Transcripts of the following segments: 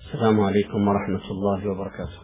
السلام عليكم ورحمة الله وبركاته.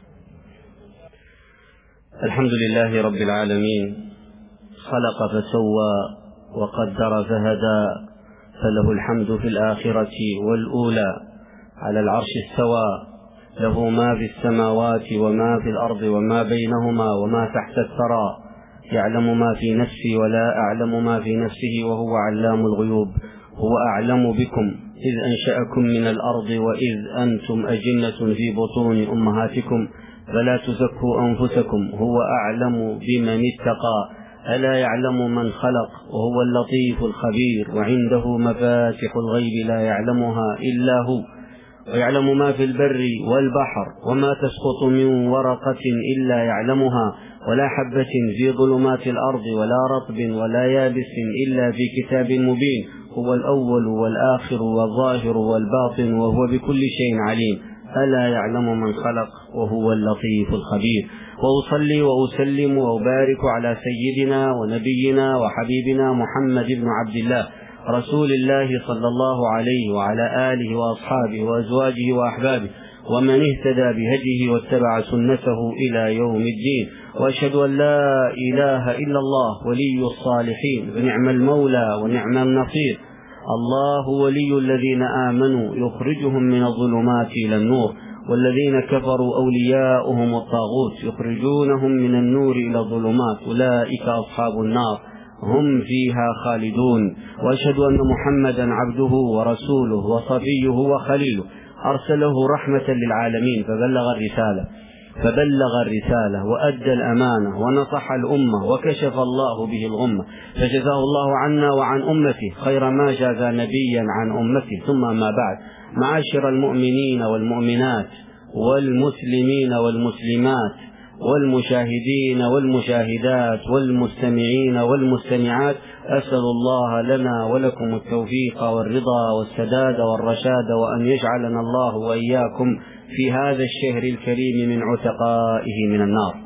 الحمد لله رب العالمين، خلق فسوى وقدر فهدى، فله الحمد في الآخرة والأولى، على العرش استوى، له ما في السماوات وما في الأرض وما بينهما وما تحت الثرى، يعلم ما في نفسي ولا أعلم ما في نفسه وهو علام الغيوب. هو أعلم بكم إذ أنشأكم من الأرض وإذ أنتم أجنة في بطون أمهاتكم فلا تزكوا أنفسكم هو أعلم بمن اتقى ألا يعلم من خلق وهو اللطيف الخبير. وعنده مفاتح الغيب لا يعلمها إلا هو، ويعلم ما في البر والبحر وما تسقط من ورقة إلا يعلمها، ولا حبة في ظلمات الأرض ولا رطب ولا يابس إلا في كتاب مبين. هو الأول والآخر والظاهر والباطن وهو بكل شيء عليم. ألا يعلم من خلق وهو اللطيف الخبير. وأصلي وأسلم وأبارك على سيدنا ونبينا وحبيبنا محمد بن عبد الله رسول الله صلى الله عليه وعلى آله وأصحابه وأزواجه وأحبابه ومن اهتدى بهديه واتبع سنته إلى يوم الدين. وأشهد أن لا إله إلا الله ولي الصالحين ونعم المولى ونعم النصير. الله ولي الذين آمنوا يخرجهم من الظلمات إلى النور، والذين كفروا أولياؤهم الطاغوت يخرجونهم من النور إلى الظلمات، أولئك أصحاب النار هم فيها خالدون. وأشهد أن محمدا عبده ورسوله وصفيه وخليله، أرسله رحمة للعالمين فبلغ الرسالة وأدى الأمانة ونصح الأمة وكشف الله به الغمة، فجزاه الله عنا وعن أمته خير ما جازى نبيا عن أمته. ثم ما بعد، معاشر المؤمنين والمؤمنات والمسلمين والمسلمات والمشاهدين والمشاهدات والمستمعين والمستمعات، أسأل الله لنا ولكم التوفيق والرضا والسداد والرشاد، وأن يجعلنا الله وإياكم في هذا الشهر الكريم من عتقائه من النار.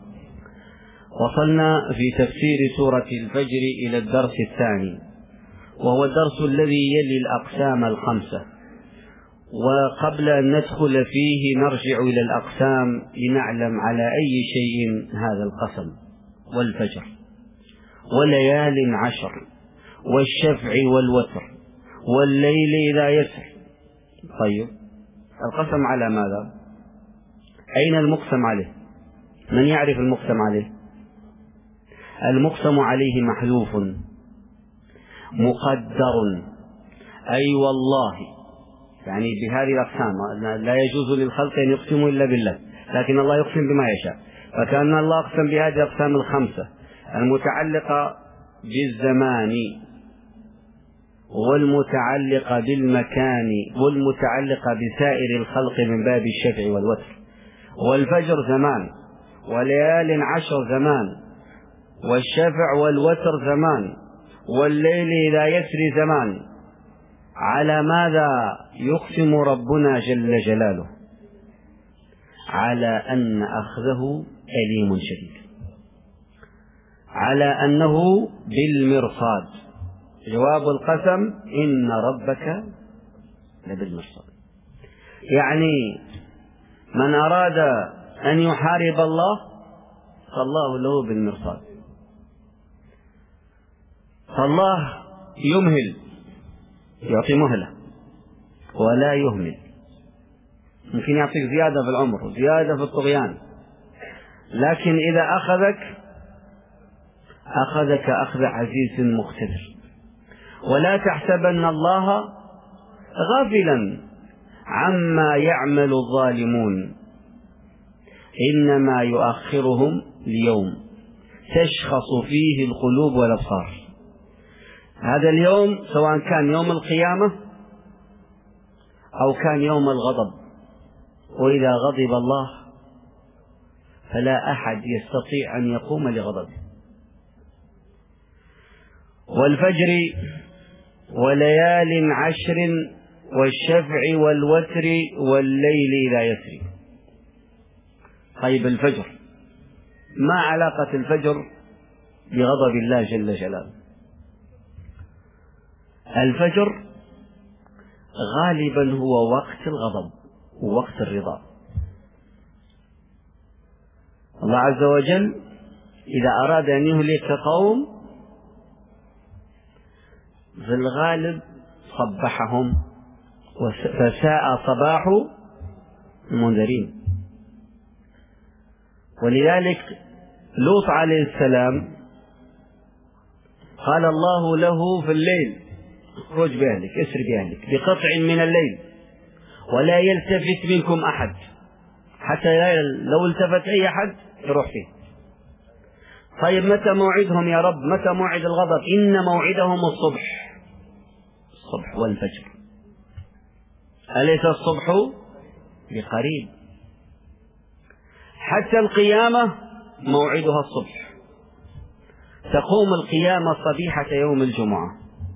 وصلنا في تفسير سورة الفجر إلى الدرس الثاني، وهو الدرس الذي يلي الأقسام الخمسة. وقبل أن ندخل فيه نرجع إلى الأقسام لنعلم على أي شيء هذا القسم. والفجر وليال عشر والشفع والوتر والليل إذا يسر. طيب، القسم على ماذا؟ أين المقسم عليه؟ من يعرف المقسم عليه؟ المقسم عليه محذوف مقدر، أي والله، يعني بهذه الأقسام لا يجوز للخلق أن يقسموا إلا بالله، لكن الله يقسم بما يشاء. فكأن الله أقسم بهذه الأقسام الخمسة المتعلقة بالزمان والمتعلقة بالمكان والمتعلقة بسائر الخلق من باب الشفع والوتر. والفجر زمان، وليال عشر زمان، والشفع والوتر زمان، والليل إذا يسري زمان. على ماذا يقسم ربنا جل جلاله؟ على أن أخذه أليم شديد، على أنه بالمرصاد. جواب القسم إن ربك لبالمرصاد، يعني من أراد أن يحارب الله فالله له بالمرصاد. فالله يمهل، يعطي مهلة ولا يهمل. ممكن يعطيك زيادة في العمر وزيادة في الطغيان، لكن إذا أخذك أخذ عزيز مقتدر. ولا تحسبن الله غافلا عما يعمل الظالمون، إنما يؤخرهم ليوم تشخص فيه القلوب والأبصار. هذا اليوم سواء كان يوم القيامة أو كان يوم الغضب، وإذا غضب الله فلا أحد يستطيع أن يقوم لغضبه. والفجر وليال عشر والشفع والوتر والليل إذا يسري. طيب، الفجر ما علاقة الفجر بغضب الله جل جلاله؟ الفجر غالبا هو وقت الغضب ووقت الرضا. الله عز وجل إذا أراد أن يهلك قوم في الغالب صبحهم، فساء صباح المنذرين. ولذلك لوط عليه السلام قال الله له في الليل: اخرج بأهلك، اسر بأهلك بقطع من الليل ولا يلتفت منكم أحد، حتى لو التفت أي أحد يروح فيه. طيب متى موعدهم يا رب؟ متى موعد الغضب؟ إن موعدهم الصبح والفجر، أليس الصبح بقريب؟ حتى القيامة موعدها الصبح، تقوم القيامة صبيحة يوم الجمعة،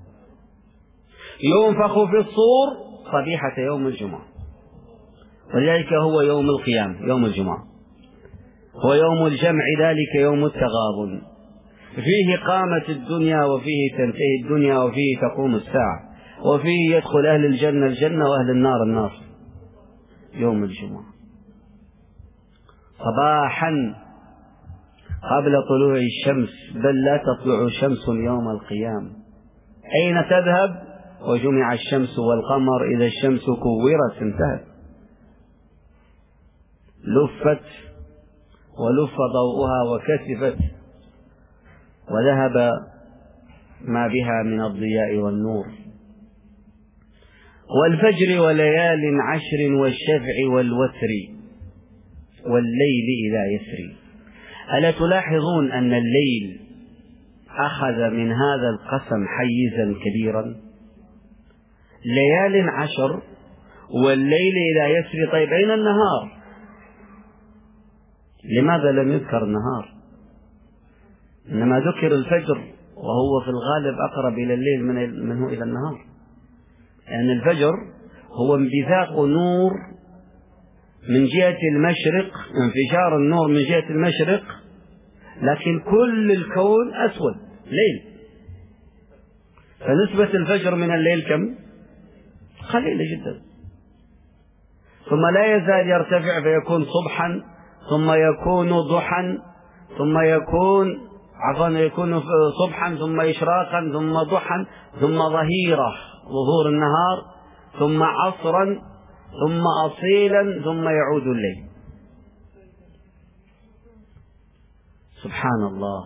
ينفخ في الصور صبيحة يوم الجمعة، ولذلك هو يوم القيامة، يوم الجمعة هو يوم الجمع، ذلك يوم التغابن، فيه قامت الدنيا وفيه تنتهي الدنيا وفيه تقوم الساعة وفيه يدخل أهل الجنة الجنة وأهل النار النار. يوم الجمعة صباحا قبل طلوع الشمس، بل لا تطلع شمس يوم القيامة. أين تذهب؟ وجمع الشمس والقمر إذا الشمس كورت، انتهت، لفت ولف ضوءها وكسفت وذهب ما بها من الضياء والنور. والفجر وليال عشر والشفع والوتر والليل إذا يسري. ألا تلاحظون أن الليل أخذ من هذا القسم حيزا كبيرا؟ ليال عشر والليل إذا يسري. طيب أين النهار؟ لماذا لم يذكر النهار؟ إنما ذكر الفجر، وهو في الغالب أقرب إلى الليل منه إلى النهار، لأن يعني الفجر هو انبثاق نور من جهة المشرق، انفجار النور من جهة المشرق، لكن كل الكون أسود ليل، فنسبة الفجر من الليل كم؟ قليلة جدا. ثم لا يزال يرتفع فيكون صبحا، ثم يكون ضحا، ثم يكون صبحا، ثم إشراقا، ثم ضحا، ثم ظهيرة ظهور النهار، ثم عصرا، ثم أصيلا، ثم يعود الليل. سبحان الله.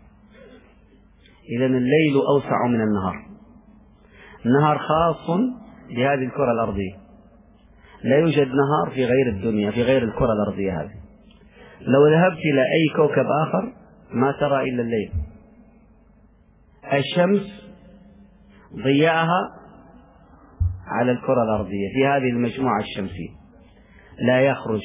إذن الليل أوسع من النهار. النهار خاص بهذه الكرة الأرضية، لا يوجد نهار في غير الدنيا، في غير الكرة الأرضية هذه. لو ذهبت إلى أي كوكب آخر ما ترى إلا الليل. الشمس ضياءها على الكرة الأرضية في هذه المجموعة الشمسية لا يخرج.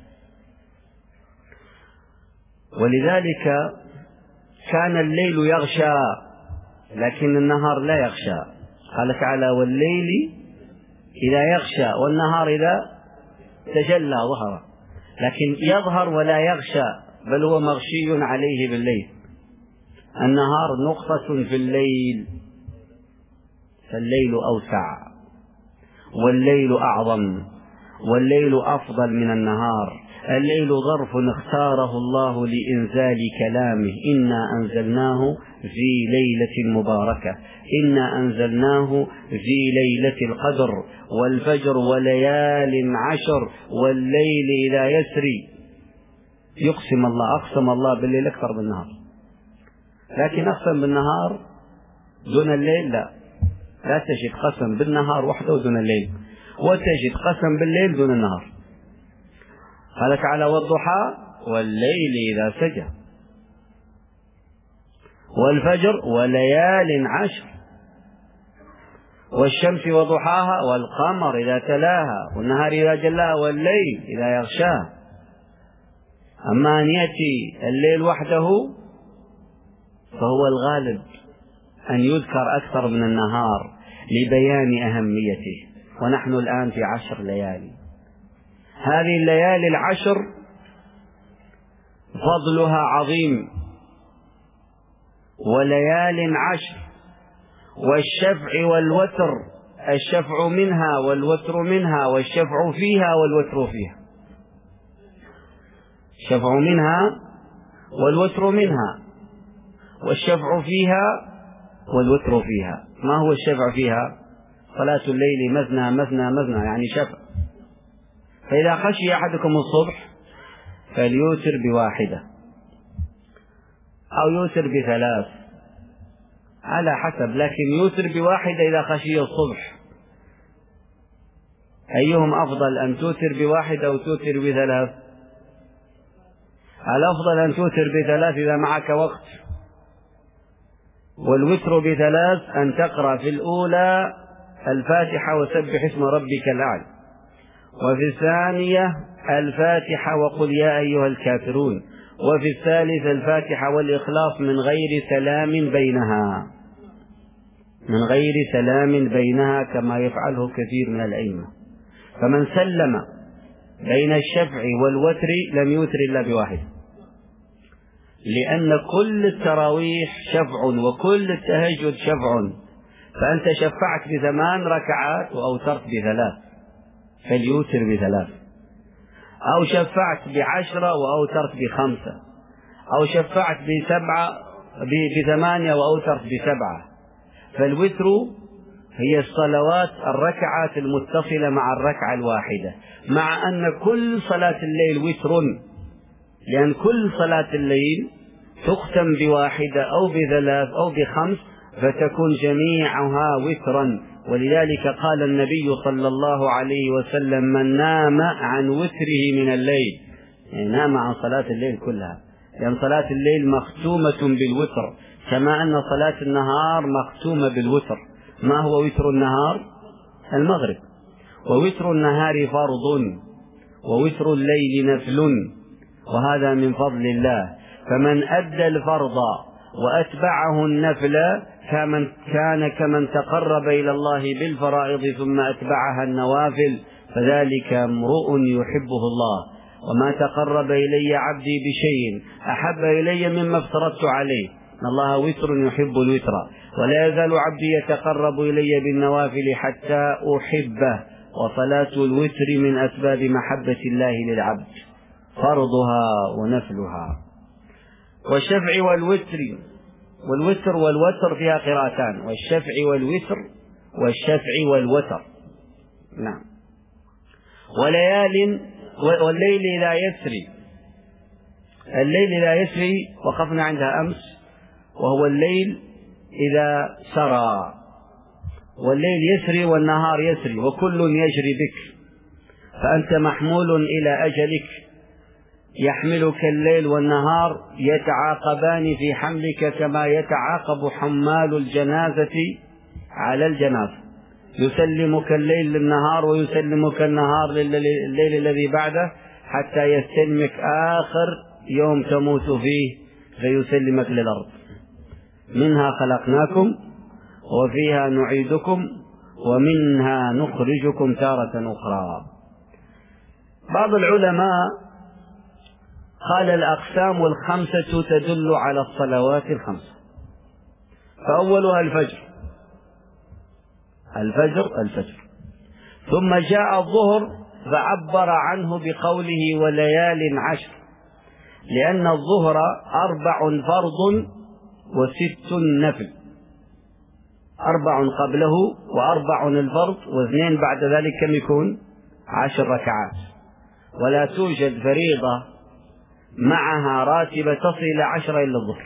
ولذلك كان الليل يغشى لكن النهار لا يغشى. قال تعالى: والليل إذا يغشى والنهار إذا تجلى ظهر. لكن يظهر ولا يغشى، بل هو مغشي عليه بالليل. النهار نقطة في الليل، فالليل أوسع والليل أعظم والليل أفضل من النهار. الليل ظرف اختاره الله لإنزال كلامه: إنا أنزلناه في ليلة مباركة، إنا أنزلناه في ليلة القدر، والفجر وليال عشر والليل إذا يسري. أقسم الله بالليل أكثر بالنهار، لكن أقسم بالنهار دون الليل لا تجد قسم بالنهار وحده دون الليل، وتجد قسم بالليل دون النهار. قال تعالى: والضحى والليل إذا سجى، والفجر وليال عشر، والشمس وضحاها، والقمر إذا تلاها، والنهار إذا جلاها، والليل إذا يغشاها. أما أن يأتي الليل وحده فهو الغالب أن يذكر أكثر من النهار لبيان أهميته. ونحن الآن في 10 ليالي. هذه الليالي العشر فضلها عظيم، وليال عشر والشفع والوتر الشفع منها والوتر منها والشفع فيها والوتر فيها. الشفع منها والوتر منها والشفع فيها والوتر فيها. ما هو الشفع فيها؟ صلاة الليل مثنى مثنى مثنى، يعني شفع. فإذا خشي أحدكم الصبح فليوتر بواحدة أو يوتر بثلاث على حسب، لكن يوتر بواحدة إذا خشي الصبح. أيهم أفضل، أن توتر بواحدة أو توتر بثلاث؟ الأفضل أن توتر بثلاث إذا معك وقت. والوتر بثلاث أن تقرأ في الأولى الفاتحة وسبح اسم ربك الأعلى، وفي الثانية الفاتحة وقل يا أيها الكافرون، وفي الثالث الفاتحة والإخلاص من غير سلام بينها، من غير سلام بينها كما يفعله كثير من الأئمة. فمن سلم بين الشفع والوتر لم يوتر إلا بواحد، لأن كل التراويح شفع وكل التهجد شفع، فأنت شفعت ب8 ركعات وأوترت ب3 فليوتر ب3، أو شفعت ب10 وأوترت ب5، أو شفعت ب8 وأوترت ب7. فالوتر هي الصلوات الركعات المتصلة مع الركعة الواحدة، مع أن كل صلاة الليل وتر، لأن كل صلاة الليل تختم بواحدة أو ب3 أو ب5 فتكون جميعها وترا. ولذلك قال النبي صلى الله عليه وسلم: من نام عن وتره من الليل، يعني نام عن صلاة الليل كلها، لأن صلاة الليل مختومة بالوتر، كما أن صلاة النهار مختومة بالوتر. ما هو وتر النهار؟ المغرب. ووتر النهار فرض ووتر الليل نفل، وهذا من فضل الله. فمن أدى الفرض وأتبعه النفل كان كمن تقرب إلى الله بالفرائض ثم أتبعها النوافل، فذلك امرؤ يحبه الله. وما تقرب إلي عبدي بشيء أحب إلي مما افترضت عليه، إن الله وتر يحب الوتر، ولا يزال عبدي يتقرب إلي بالنوافل حتى أحبه. وصلاة الوتر من أسباب محبة الله للعبد، فرضها ونفلها. والشفع والوتر والوتر فيها قراءتان: والشفع والوتر والشفع والوتر. نعم. والليل إذا يسري، الليل إذا يسري وقفنا عندها أمس، وهو الليل إذا سرى. والليل يسري والنهار يسري وكل يجري بك، فأنت محمول إلى أجلك، يحملك الليل والنهار يتعاقبان في حملك كما يتعاقب حمال الجنازة على الجنازة، يسلمك الليل للنهار ويسلمك النهار لليل الذي بعده، حتى يستلمك آخر يوم تموت فيه فيسلمك للأرض. منها خلقناكم وفيها نعيدكم ومنها نخرجكم تارة أخرى. بعض العلماء قال الأقسام الخمسة تدل على الصلوات الخمسة، فأولها الفجر، ثم جاء الظهر فعبر عنه بقوله وليال عشر، لأن الظهر 4 فرض و6 نفل، 4 قبله و4 الفرض و2 بعد ذلك، كم يكون؟ 10 ركعات. ولا توجد فريضة معها راتبة تصل إلى 10 إلا الظهر.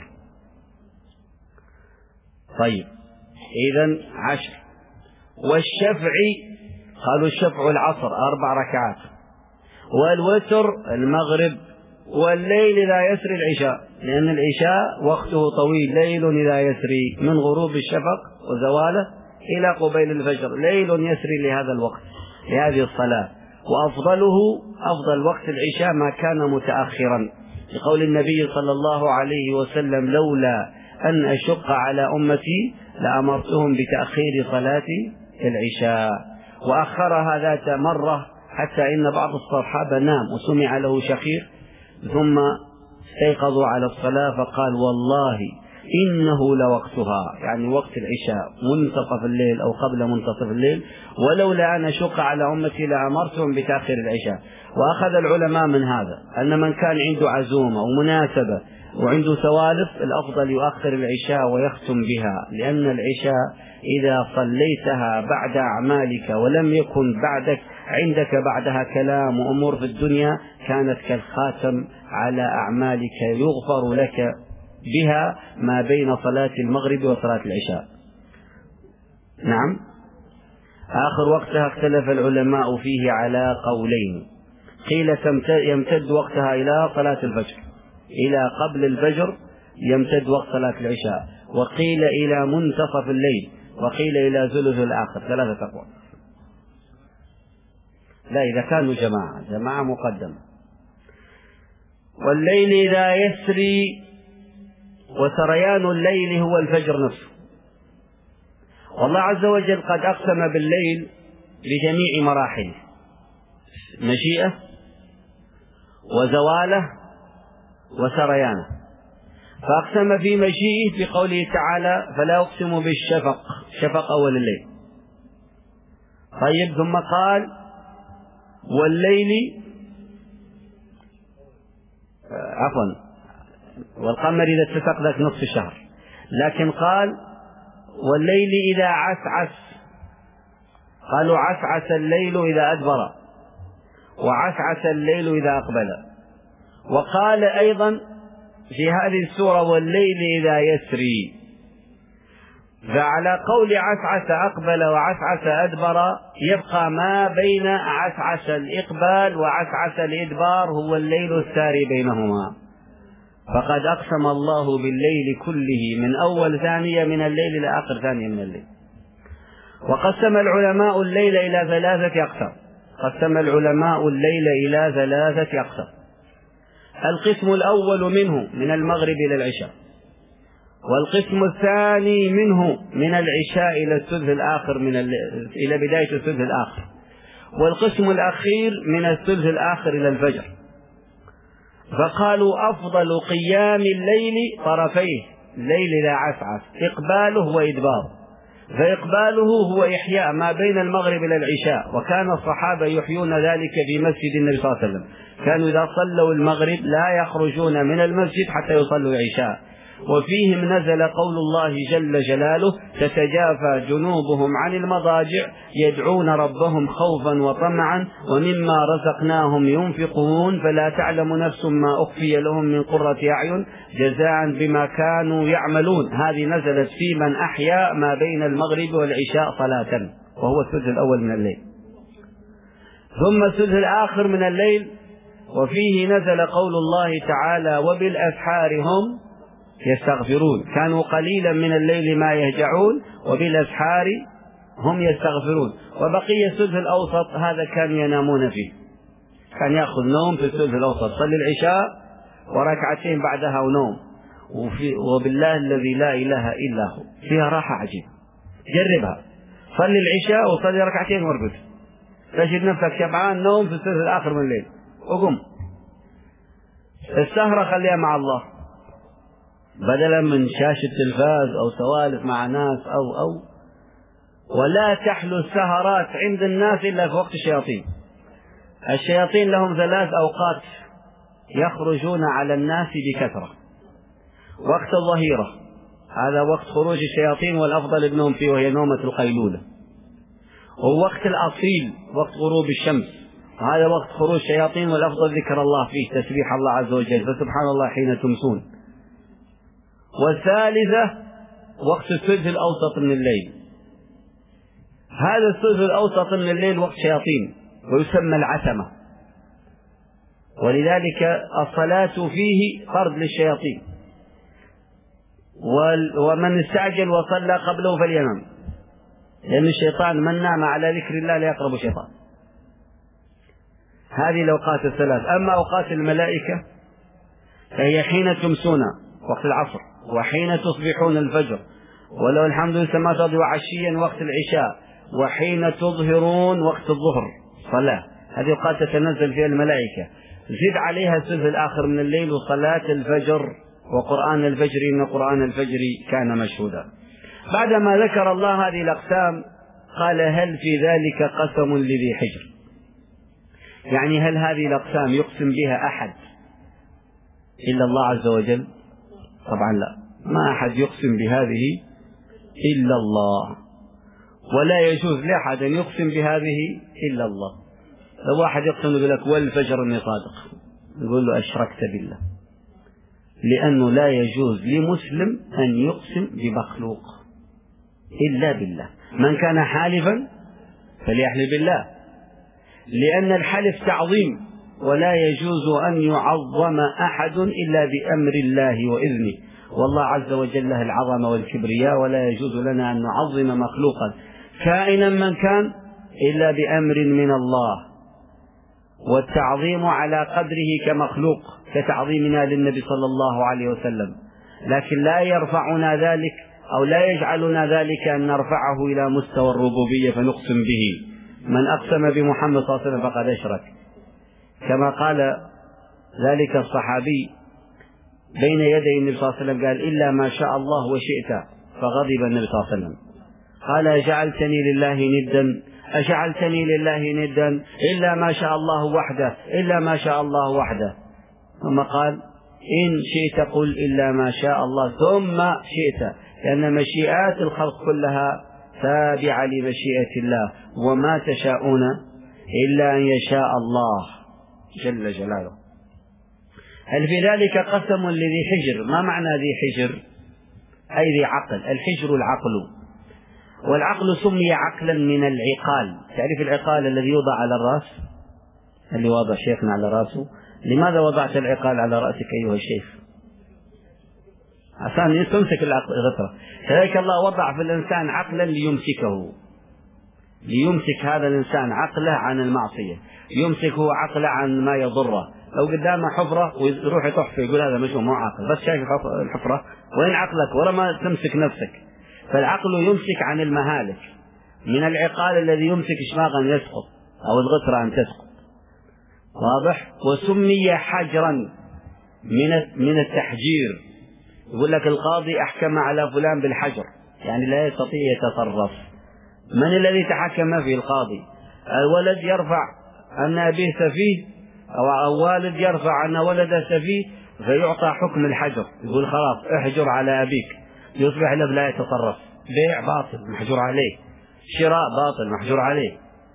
طيب، إذن 10. والشفع قالوا الشفع العصر 4 ركعات، والوتر المغرب، والليل إذا يسري العشاء، لأن العشاء وقته طويل. ليل إذا يسري من غروب الشفق وزواله إلى قبيل الفجر، ليل يسري لهذا الوقت لهذه الصلاة. وأفضله أفضل وقت العشاء ما كان متأخرا، لقول النبي صلى الله عليه وسلم: لولا أن أشق على أمتي لأمرتهم بتأخير صلاة العشاء. وأخرها ذات مرة حتى إن بعض الصحابة نام وسمع له شخير، ثم استيقظوا على الصلاة فقال: والله إنه لوقتها، يعني وقت العشاء منتصف الليل أو قبل منتصف الليل، ولولا أن أشق على أمتي لأمرتهم بتأخير العشاء. وأخذ العلماء من هذا أن من كان عنده عزومة أو مناسبة وعنده سوالف الأفضل يؤخر العشاء ويختم بها، لأن العشاء إذا صليتها بعد أعمالك ولم يكن عندك بعدها كلام وأمور في الدنيا كانت كالخاتم على أعمالك يغفر لك بها ما بين صلاة المغرب وصلاة العشاء. نعم. آخر وقتها اختلف العلماء فيه على قولين، قيل يمتد وقتها إلى صلاة الفجر، إلى قبل الفجر يمتد وقت صلاة العشاء، وقيل إلى منتصف الليل، وقيل إلى ثلث الآخر، 3 أقوال. لا، إذا كانوا جماعة مقدمة. والليل إذا يسري، وسريان الليل هو الفجر نفسه. والله عز وجل قد أقسم بالليل بجميع مراحله، مشيئة وزواله وسريانه. فأقسم في مشيئه بقوله تعالى: فلا أقسم بالشفق، شفق أول الليل. طيب، ثم قال: والليل والقمر إذا اتسق ذاك نصف الشهر، لكن قال: والليل إذا عسعس، قالوا عسعس الليل إذا أدبر، وعسعس الليل إذا أقبل. وقال أيضا في هذه السورة: والليل إذا يسري. فعلى قول عسعس أقبل وعسعس أدبر يبقى ما بين عسعس الإقبال وعسعس الإدبار هو الليل الساري بينهما. فقد أقسم الله بالليل كله من أول ثانية من الليل إلى آخر ثانية من الليل. وقسم العلماء الليل إلى 3 أقسام. القسم الأول منه من المغرب إلى العشاء، والقسم الثاني منه من العشاء إلى الثلث الآخر إلى بداية الثلث الآخر، والقسم الأخير من الثلث الآخر إلى الفجر. فقالوا: أفضل قيام الليل طرفيه، الليل إذا عسعس، إقباله وإدباره. فإقباله هو إحياء ما بين المغرب إلى العشاء، وكان الصحابة يحيون ذلك في مسجد النبي صلى الله عليه وسلم، كانوا إذا صلوا المغرب لا يخرجون من المسجد حتى يصلوا العشاء. وفيهم نزل قول الله جل جلاله: تتجافى جنوبهم عن المضاجع يدعون ربهم خوفا وطمعا ومما رزقناهم ينفقون فلا تعلم نفس ما أخفي لهم من قرة أعين جزاء بما كانوا يعملون. هذه نزلت في من أحيا ما بين المغرب والعشاء صلاة، وهو الثلث الأول من الليل. ثم الثلث الآخر من الليل، وفيه نزل قول الله تعالى: وبالأسحار هم يستغفرون. كانوا قليلا من الليل ما يهجعون، وبالأسحار هم يستغفرون. وبقي الثلث الأوسط هذا كانوا ينامون فيه، كان يأخذ نوم في الثلث الأوسط، صلي العشاء وركعتين بعدها ونوم. وبالله الذي لا إله إلا هو فيها راحة عجيبة، جربها، صلي العشاء وصلي ركعتين وارقد، تجد نفسك شبعان نوم في الثلث الآخر من الليل، وقم. السهرة خليها مع الله بدلا من شاشة تلفاز أو سوالف مع ناس أو ولا تحلو السهرات عند الناس إلا في وقت الشياطين. الشياطين لهم 3 أوقات يخرجون على الناس بكثرة. وقت الظهيرة هذا وقت خروج الشياطين والأفضل ابنهم فيه، وهي نومة القيلولة. ووقت الأصيل وقت غروب الشمس، وهذا وقت خروج الشياطين والأفضل ذكر الله فيه، تسبيح الله عز وجل، فسبحان الله حين تمسون. والثالثة وقت الثلث الأوسط من الليل. هذا الثلث الأوسط من الليل وقت شياطين ويسمى العتمة، ولذلك الصلاة فيه طرد للشياطين، ومن استعجل وصلى قبله فلينام، لأن الشيطان من نام على ذكر الله لا يقرب شيطان. هذه الأوقات الثلاث. أما أوقات الملائكة فهي حين تمسون وقت العصر، وحين تصبحون الفجر، ولو الحمد لله تضوي عشيا وقت العشاء، وحين تظهرون وقت الظهر صلاة. هذه أوقات تتنزل فيها الملائكة. زد عليها الثلث الآخر من الليل وصلاة الفجر وقرآن الفجر إن قرآن الفجر كان مشهودا. بعدما ذكر الله هذه الأقسام قال هل في ذلك قسم لذي حجر، يعني هل هذه الأقسام يقسم بها أحد إلا الله عز وجل؟ طبعا لا، ما أحد يقسم بهذه إلا الله، ولا يجوز لأحد أن يقسم بهذه إلا الله. لو واحد يقسم يقول لك والفجر إني صادق، يقول له أشركت بالله، لأنه لا يجوز لمسلم أن يقسم بمخلوق إلا بالله. من كان حالفا فليحلف بالله، لأن الحلف تعظيم، ولا يجوز أن يعظم أحد إلا بأمر الله وإذنه، والله عز وجل له العظمة والكبرياء، ولا يجوز لنا أن نعظم مخلوقا كائنا من كان إلا بأمر من الله. والتعظيم على قدره كمخلوق كتعظيمنا للنبي صلى الله عليه وسلم، لكن لا يرفعنا ذلك أو لا يجعلنا ذلك أن نرفعه إلى مستوى الربوبية فنقسم به. من أقسم بمحمد صلى الله عليه وسلم فقد أشرك، كما قال ذلك الصحابي بين يدي النبي صلى الله عليه وسلم، قال إلا ما شاء الله وشئت، فغضب النبي صلى الله عليه وسلم قال أجعلتني لله ندا إلا ما شاء الله وحده، إلا ما شاء الله وحده. ثم قال إن شئت قل إلا ما شاء الله ثم شئت، لأن مشيئات الخلق كلها تابعة لمشيئة الله، وما تشاءون إلا أن يشاء الله جل جلاله. هل في ذلك قسم لذي حجر؟ ما معنى ذي حجر؟ أي ذي عقل. الحجر العقل، والعقل سمي عقلا من العقال. تعرف العقال الذي يوضع على الرأس، اللي وضع شيخنا على رأسه؟ لماذا وضعت العقال على رأسك أيها الشيخ؟ عشان تمسك الغطرة. كذلك الله وضع في الإنسان عقلا ليمسك هذا الإنسان عقله عن المعصية، يمسكه عقله عن ما يضره. لو قدامه حفرة ويروح يطح فيه يقول هذا مش مو عقل، بس شايف الحفرة، وين عقلك؟ ولا ما تمسك نفسك. فالعقل يمسك عن المهالك، من العقال الذي يمسك شماغا يسقط أو الغطرة أن تسقط. واضح؟ وسمي حجرا من التحجير. يقول لك القاضي أحكم على فلان بالحجر، يعني لا يستطيع يتصرف. من الذي تحكم فيه؟ القاضي. الولد يرفع أن أبيه سفيه، أو والد يرفع أن ولده سفيه، فيعطى حكم الحجر، يقول خلاص احجر على أبيك، يصبح له لا يتصرف. بيع باطل محجور عليه، شراء باطل محجور عليه،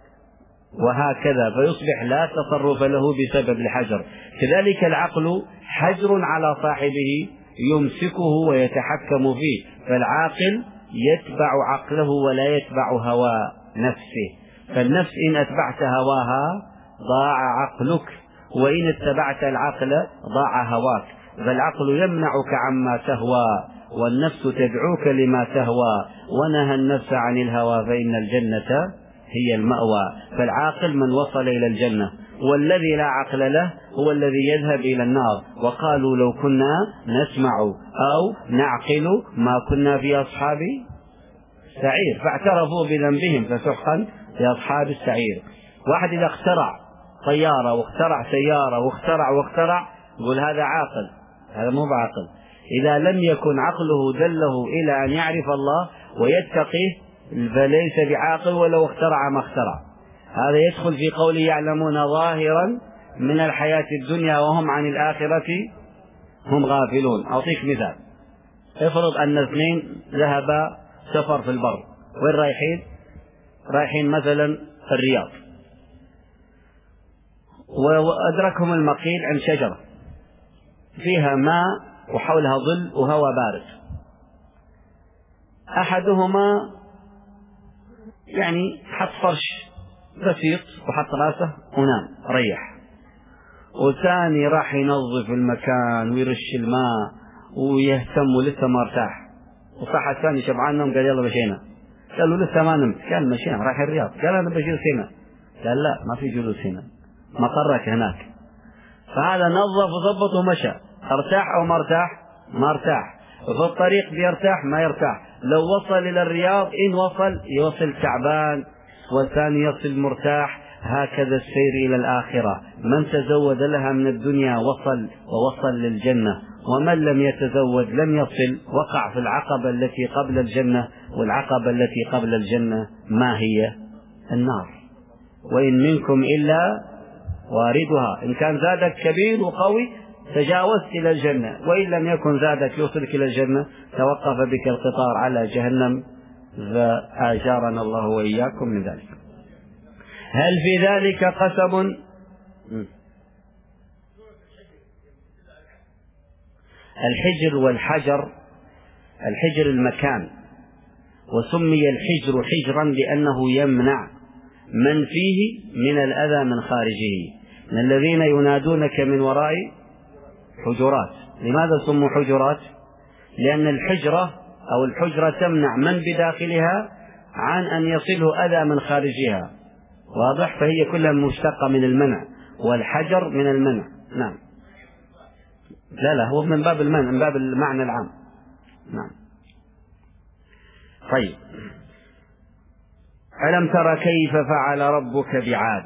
وهكذا، فيصبح لا تصرف له بسبب الحجر. كذلك العقل حجر على صاحبه يمسكه ويتحكم فيه، فالعاقل يتبع عقله ولا يتبع هوى نفسه. فالنفس إن أتبعت هواها ضاع عقلك، وإن اتبعت العقل ضاع هواك. فالعقل يمنعك عما تهوى، والنفس تدعوك لما تهوى، ونهى النفس عن الهوى فإن الجنة هي المأوى. فالعاقل من وصل إلى الجنة، والذي لا عقل له هو الذي يذهب إلى النار. وقالوا لو كنا نسمع أو نعقل ما كنا في أصحاب السعير، فاعترفوا بذنبهم فسحقا لأصحاب السعير. واحد إذا اخترع طيارة واخترع سيارة واخترع يقول هذا عاقل، هذا مو بعقل. إذا لم يكن عقله دله إلى أن يعرف الله ويتقيه فليس بعاقل ولو اخترع ما اخترع. هذا يدخل في قوله يعلمون ظاهرا من الحياة الدنيا وهم عن الآخرة هم غافلون. أعطيك مثال. افرض أن اثنين ذهبا سفر في البر، وين رايحين؟ رايحين مثلا الرياض، وأدركهم المقيل عند شجرة فيها ماء وحولها ظل وهواء بارد. أحدهما يعني حط فرش بسيط وحط راسه ونام ريح، وثاني راح ينظف المكان ويرش الماء ويهتم ولسه ما ارتاح. وصح الثاني شبعان نوم قال يلا مشينا. قالوا لسه ما نمت، قال مشينا رايح الرياض. قال أنا بجلس هنا. قال لا ما في جلوس هنا، مقرك هناك. فهذا نظف وضبط ومشى. ارتاح أو ما ارتاح؟ ما ارتاح. وفي الطريق بيرتاح ما يرتاح. لو وصل إلى الرياض إن يوصل تعبان، والثاني يصل مرتاح. هكذا السير إلى الآخرة، من تزود لها من الدنيا ووصل للجنة، ومن لم يتزود لم يصل، وقع في العقبة التي قبل الجنة، والعقبة التي قبل الجنة ما هي؟ النار. وإن منكم إلا واردها، إن كان زادك كبير وقوي تجاوزت إلى الجنة، وإن لم يكن زادك يوصلك إلى الجنة توقف بك القطار على جهنم، فآجارنا الله وإياكم من ذلك. هل في ذلك قسم؟ الحجر والحجر، الحجر المكان، وسمي الحجر حجرا لأنه يمنع من فيه من الأذى من خارجه، من الذين ينادونك من وراء حجرات. لماذا سموا حجرات؟ لأن الحجرة أو الحجرة تمنع من بداخلها عن أن يصله أذى من خارجها، واضح؟ فهي كلها مشتقة من المنع، والحجر من المنع. نعم. لا هو من باب المنع، من باب المعنى العام. نعم. طيب، ألم تر كيف فعل ربك بعاد؟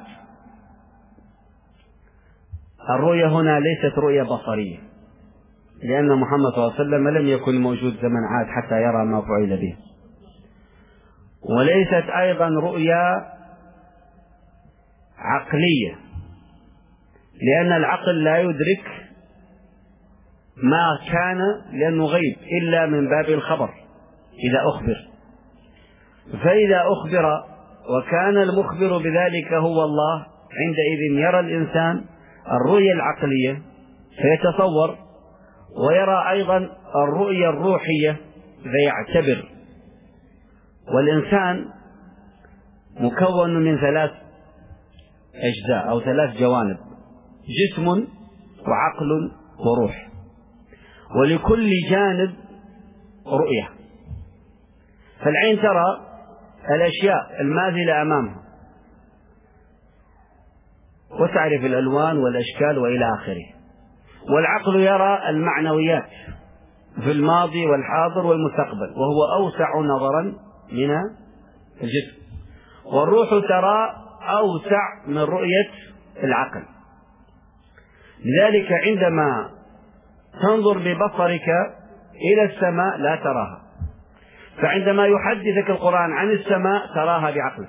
الرؤية هنا ليست رؤية بصرية، لأن محمد صلى الله عليه وسلم لم يكن موجود زمن عاد حتى يرى ما فعل به، وليست أيضا رؤية عقلية، لأن العقل لا يدرك ما كان لأنه غيب إلا من باب الخبر إذا أخبر. فإذا أخبر وكان المخبر بذلك هو الله، عندئذ يرى الإنسان الرؤية العقلية فيتصور، ويرى أيضا الرؤية الروحية فيعتبر. والإنسان مكون من 3 أجزاء أو 3 جوانب: جسم وعقل وروح، ولكل جانب رؤية. فالعين ترى الأشياء الماثلة أمامها وتعرف الألوان والأشكال وإلى آخره، والعقل يرى المعنويات في الماضي والحاضر والمستقبل، وهو أوسع نظرا من الجسم، والروح ترى أوسع من رؤية العقل. لذلك عندما تنظر ببصرك إلى السماء لا تراها، فعندما يحدثك القرآن عن السماء تراها بعقلك.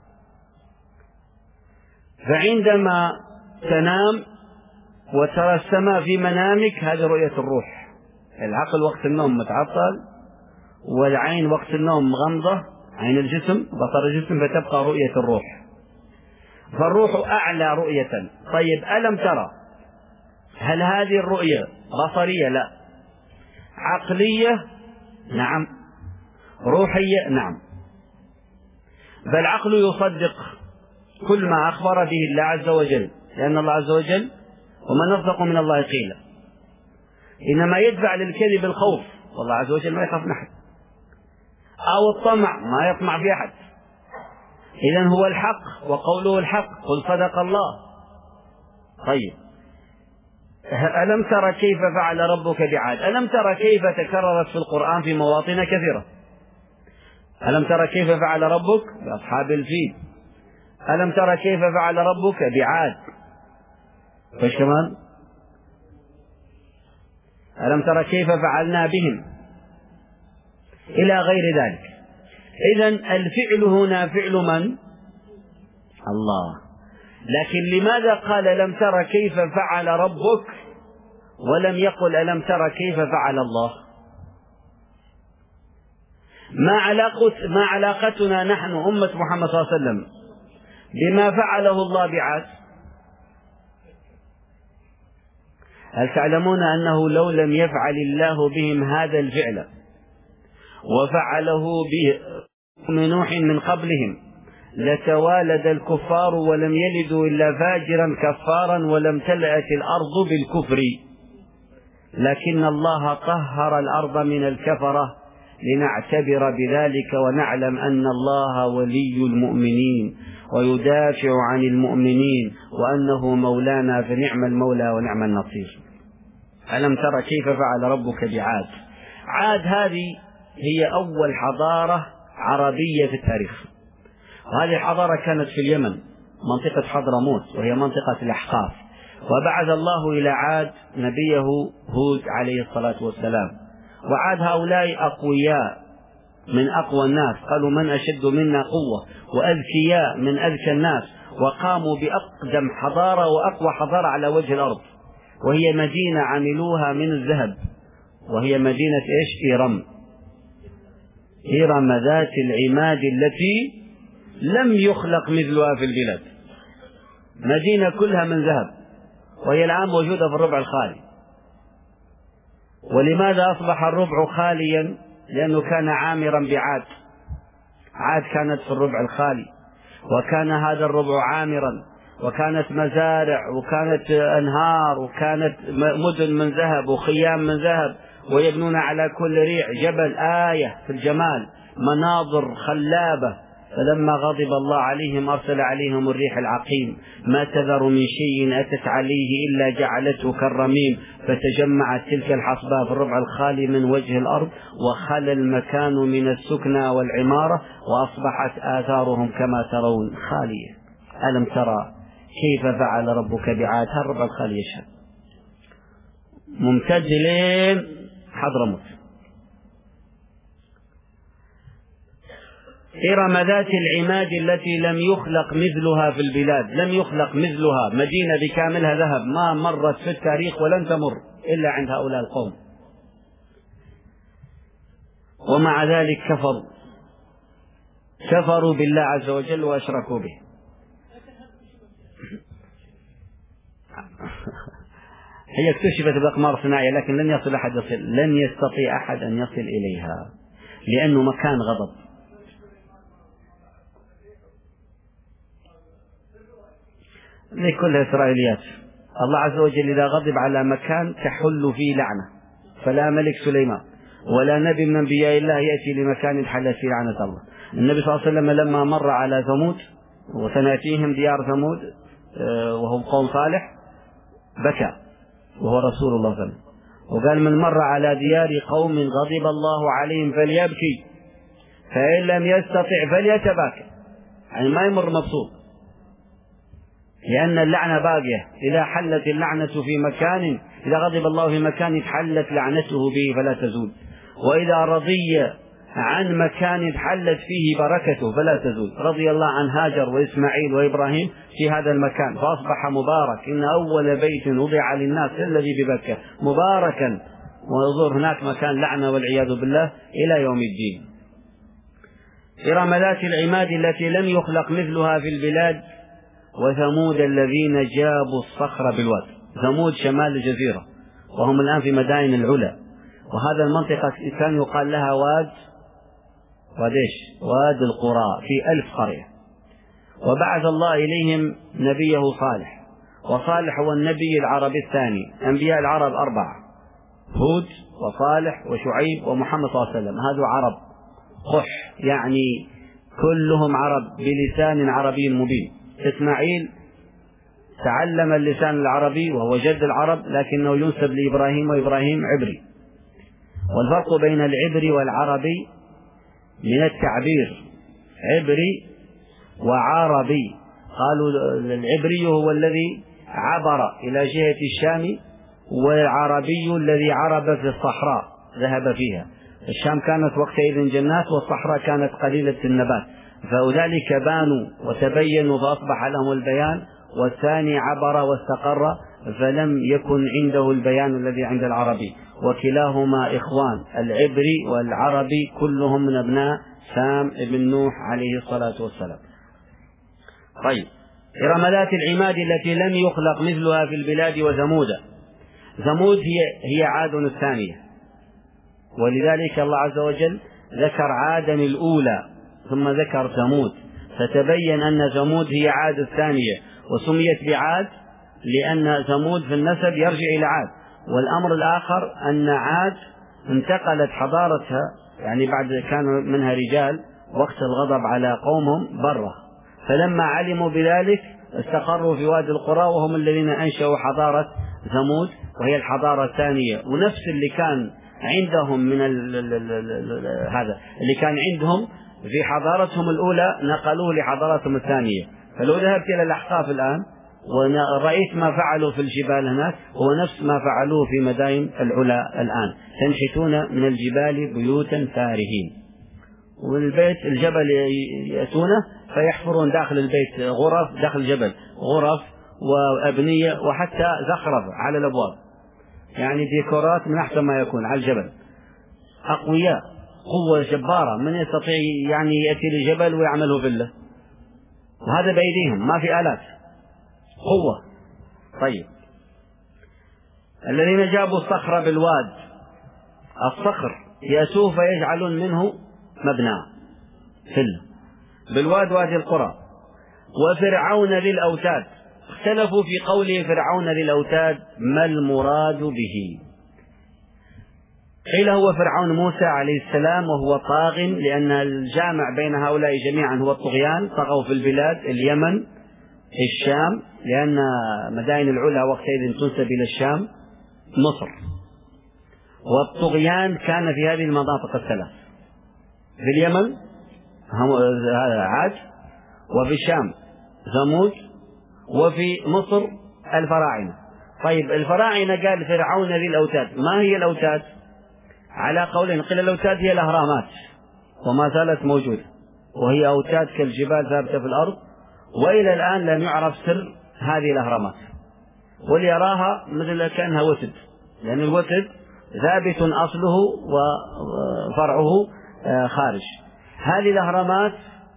فعندما تنام وترى السماء في منامك هذه رؤية الروح. العقل وقت النوم متعطل، والعين وقت النوم مغمضة، عين الجسم بصر الجسم، فتبقى رؤية الروح. فالروح أعلى رؤية. طيب، ألم ترى؟ هل هذه الرؤية بصرية؟ لا. عقلية؟ نعم. روحية؟ نعم. فالعقل يصدق كل ما أخبر به الله عز وجل، لأن الله عز وجل ومن أصدق من الله قيلا، إنما يدفع للكذب الخوف، والله عز وجل ما يخاف من أحد، أو الطمع، ما يطمع في أحد. إذن هو الحق وقوله الحق، قل صدق الله. طيب، ألم تر كيف فعل ربك بعاد؟ ألم تر كيف تكررت في القرآن في مواطن كثيرة. ألم تر كيف فعل ربك بأصحاب الفيل؟ ألم تر كيف فعل ربك بعاد؟ فايش كمان؟ ألم تر كيف فعلنا بهم؟ إلى غير ذلك. إذن الفعل هنا فعل من؟ الله. لكن لماذا قال ألم تر كيف فعل ربك ولم يقل ألم تر كيف فعل الله؟ ما علاقتنا نحن أمة محمد صلى الله عليه وسلم بما فعله الله بعاد؟ هل تعلمون أنه لو لم يفعل الله بهم هذا الفعل وفعله بهم نوح من قبلهم لتوالد الكفار ولم يلدوا إلا فاجرا كفارا ولم تلأت الأرض بالكفر، لكن الله طهر الأرض من الكفرة لنعتبر بذلك ونعلم أن الله ولي المؤمنين ويدافع عن المؤمنين وأنه مولانا فنعم المولى ونعم النصير. ألم تر كيف فعل ربك بعاد؟ عاد هذه هي أول حضارة عربية في التاريخ، وهذه الحضارة كانت في اليمن، منطقة حضرموت وهي منطقة الأحقاف. وبعث الله إلى عاد نبيه هود عليه الصلاة والسلام، وعاد هؤلاء أقوياء من أقوى الناس، قالوا من أشد منا قوة، وأذكياء من أذكى الناس، وقاموا بأقدم حضارة وأقوى حضارة على وجه الأرض، وهي مدينة عملوها من الذهب، وهي مدينة إيرم. إرم ذات العماد التي لم يخلق مثلها في البلاد، مدينة كلها من ذهب، وهي الآن موجودة في الربع الخالي. ولماذا أصبح الربع خاليا؟ لأنه كان عامرا بعاد. عاد كانت في الربع الخالي، وكان هذا الربع عامرا، وكانت مزارع، وكانت أنهار، وكانت مدن من ذهب وخيام من ذهب، ويبنون على كل ريع جبل آية في الجمال، مناظر خلابة. فلما غضب الله عليهم أرسل عليهم الريح العقيم، ما تذر من شيء أتت عليه إلا جعلته كالرميم، فتجمعت تلك الحصباء في الربع الخالي من وجه الأرض، وخلى المكان من السكنى والعمارة، وأصبحت آثارهم كما ترون خالية. ألم ترى كيف فعل ربك بعاد؟ الربع الخالي يشهد، ممتد لين حضرموت. إرم ذات العماد التي لم يخلق مثلها في البلاد، لم يخلق مثلها، مدينة بكاملها ذهب، ما مرت في التاريخ ولن تمر إلا عند هؤلاء القوم. ومع ذلك كفروا بالله عز وجل وأشركوا به. هي اكتشفت بأقمار صناعية، لكن لن يستطيع أحد أن يصل إليها، لأنه مكان غضب. لكل إسرائيليات الله عز وجل إذا غضب على مكان تحل فيه لعنة، فلا ملك سليمان ولا نبي من أنبياء الله يأتي لمكان حل فيه لعنة الله. النبي صلى الله عليه وسلم لما مر على ثمود وسنأتيهم ديار ثمود وهم قوم صالح بكى وهو رسول الله صلى الله عليه وسلم، وقال من مر على ديار قوم غضب الله عليهم فليبكي، فإن لم يستطع فليتباكى، يعني ما يمر مبسوط، لأن اللعنة باقية. إذا حلت اللعنة في مكان، إذا غضب الله في مكان حلت لعنته به فلا تزول، وإذا رضي عن مكان حلت فيه بركته فلا تزول. رضي الله عن هاجر وإسماعيل وإبراهيم في هذا المكان فأصبح مبارك، إن أول بيت وضع للناس الذي ببكة مباركا، ويظهر هناك مكان لعنة والعياذ بالله إلى يوم الدين. إرم ذات العماد التي لم يخلق مثلها في البلاد، وثمود الذين جابوا الصخر بالواد. ثمود شمال الجزيرة، وهم الآن في مدائن العلا، وهذا المنطقة كان يقال لها واد القرى، في 1000 قرية. وبعث الله إليهم نبيه صالح، وصالح هو النبي العربي الثاني. أنبياء العرب 4، هود وصالح وشعيب ومحمد صلى الله عليه وسلم، هذا عرب قح، يعني كلهم عرب بلسان عربي مبين. إسماعيل تعلم اللسان العربي وهو جد العرب، لكنه ينسب لإبراهيم، وإبراهيم عبري. والفرق بين العبري والعربي من التعبير، عبري وعربي. قالوا العبري هو الذي عبر إلى جهة الشام، والعربي الذي عرب في الصحراء ذهب فيها. الشام كانت وقتئذ جنات، والصحراء كانت قليلة النبات، فأولئك بانوا وتبينوا فأصبح لهم البيان، والثاني عبر واستقر فلم يكن عنده البيان الذي عند العربي. وكلاهما إخوان، العبري والعربي كلهم من أبناء سام ابن نوح عليه الصلاة والسلام. طيب، إرم ذات العماد التي لم يخلق مثلها في البلاد. وثمود، ثمود هي عاد الثانية، ولذلك الله عز وجل ذكر عادا الأولى ثم ذكر ثمود، فتبين أن ثمود هي عاد الثانية، وسميت بعاد لأن ثمود في النسب يرجع إلى عاد. والأمر الآخر أن عاد انتقلت حضارتها، يعني بعد كان منها رجال وقت الغضب على قومهم برة، فلما علموا بذلك استقروا في وادي القرى، وهم الذين أنشأوا حضارة ثمود، وهي الحضارة الثانية. ونفس اللي كان عندهم من هذا اللي كان عندهم في حضارتهم الأولى نقلوه لحضارتهم الثانية، فلو ذهبت إلى الأحقاف الآن ورأيت ما فعلوا في الجبال هناك هو نفس ما فعلوه في مدائن العلا الآن، تنحتون من الجبال بيوتا فارهين، والبيت الجبل يأتونه فيحفرون داخل البيت غرف، داخل الجبل غرف وأبنية وحتى زخرف على الأبواب، يعني ديكورات من أحسن ما يكون على الجبل. أقوياء، قوة جبارة، من يستطيع يعني يأتي للجبل ويعمله فيلا، وهذا بأيديهم، ما في آلات، قوة. طيب، الذين جابوا الصخر بالواد، الصخر يأتوه فيجعلون منه مبنى فيلا بالواد وادي القرى. وفرعون ذي الأوتاد، اختلفوا في قوله فرعون ذي الأوتاد ما المراد به. قيل هو فرعون موسى عليه السلام وهو طاغ، لأن الجامع بين هؤلاء جميعا هو الطغيان، طغوا في البلاد، اليمن، الشام، لأن مدائن العلا وقتئذ تنسب إلى الشام، مصر. والطغيان كان في هذه المناطق الثلاث، في اليمن عاد، وفي الشام ثمود، وفي مصر الفراعنة. طيب، الفراعنة قال فرعون ذي الأوتاد، ما هي الأوتاد؟ على قولين، قيل الأوتاد هي الأهرامات وما زالت موجودة، وهي أوتاد كالجبال ثابتة في الأرض، وإلى الآن لم يعرف سر هذه الأهرامات، واللي يراها مثل كأنها وتد، لأن الوتد ثابت أصله وفرعه خارج. هذه الأهرامات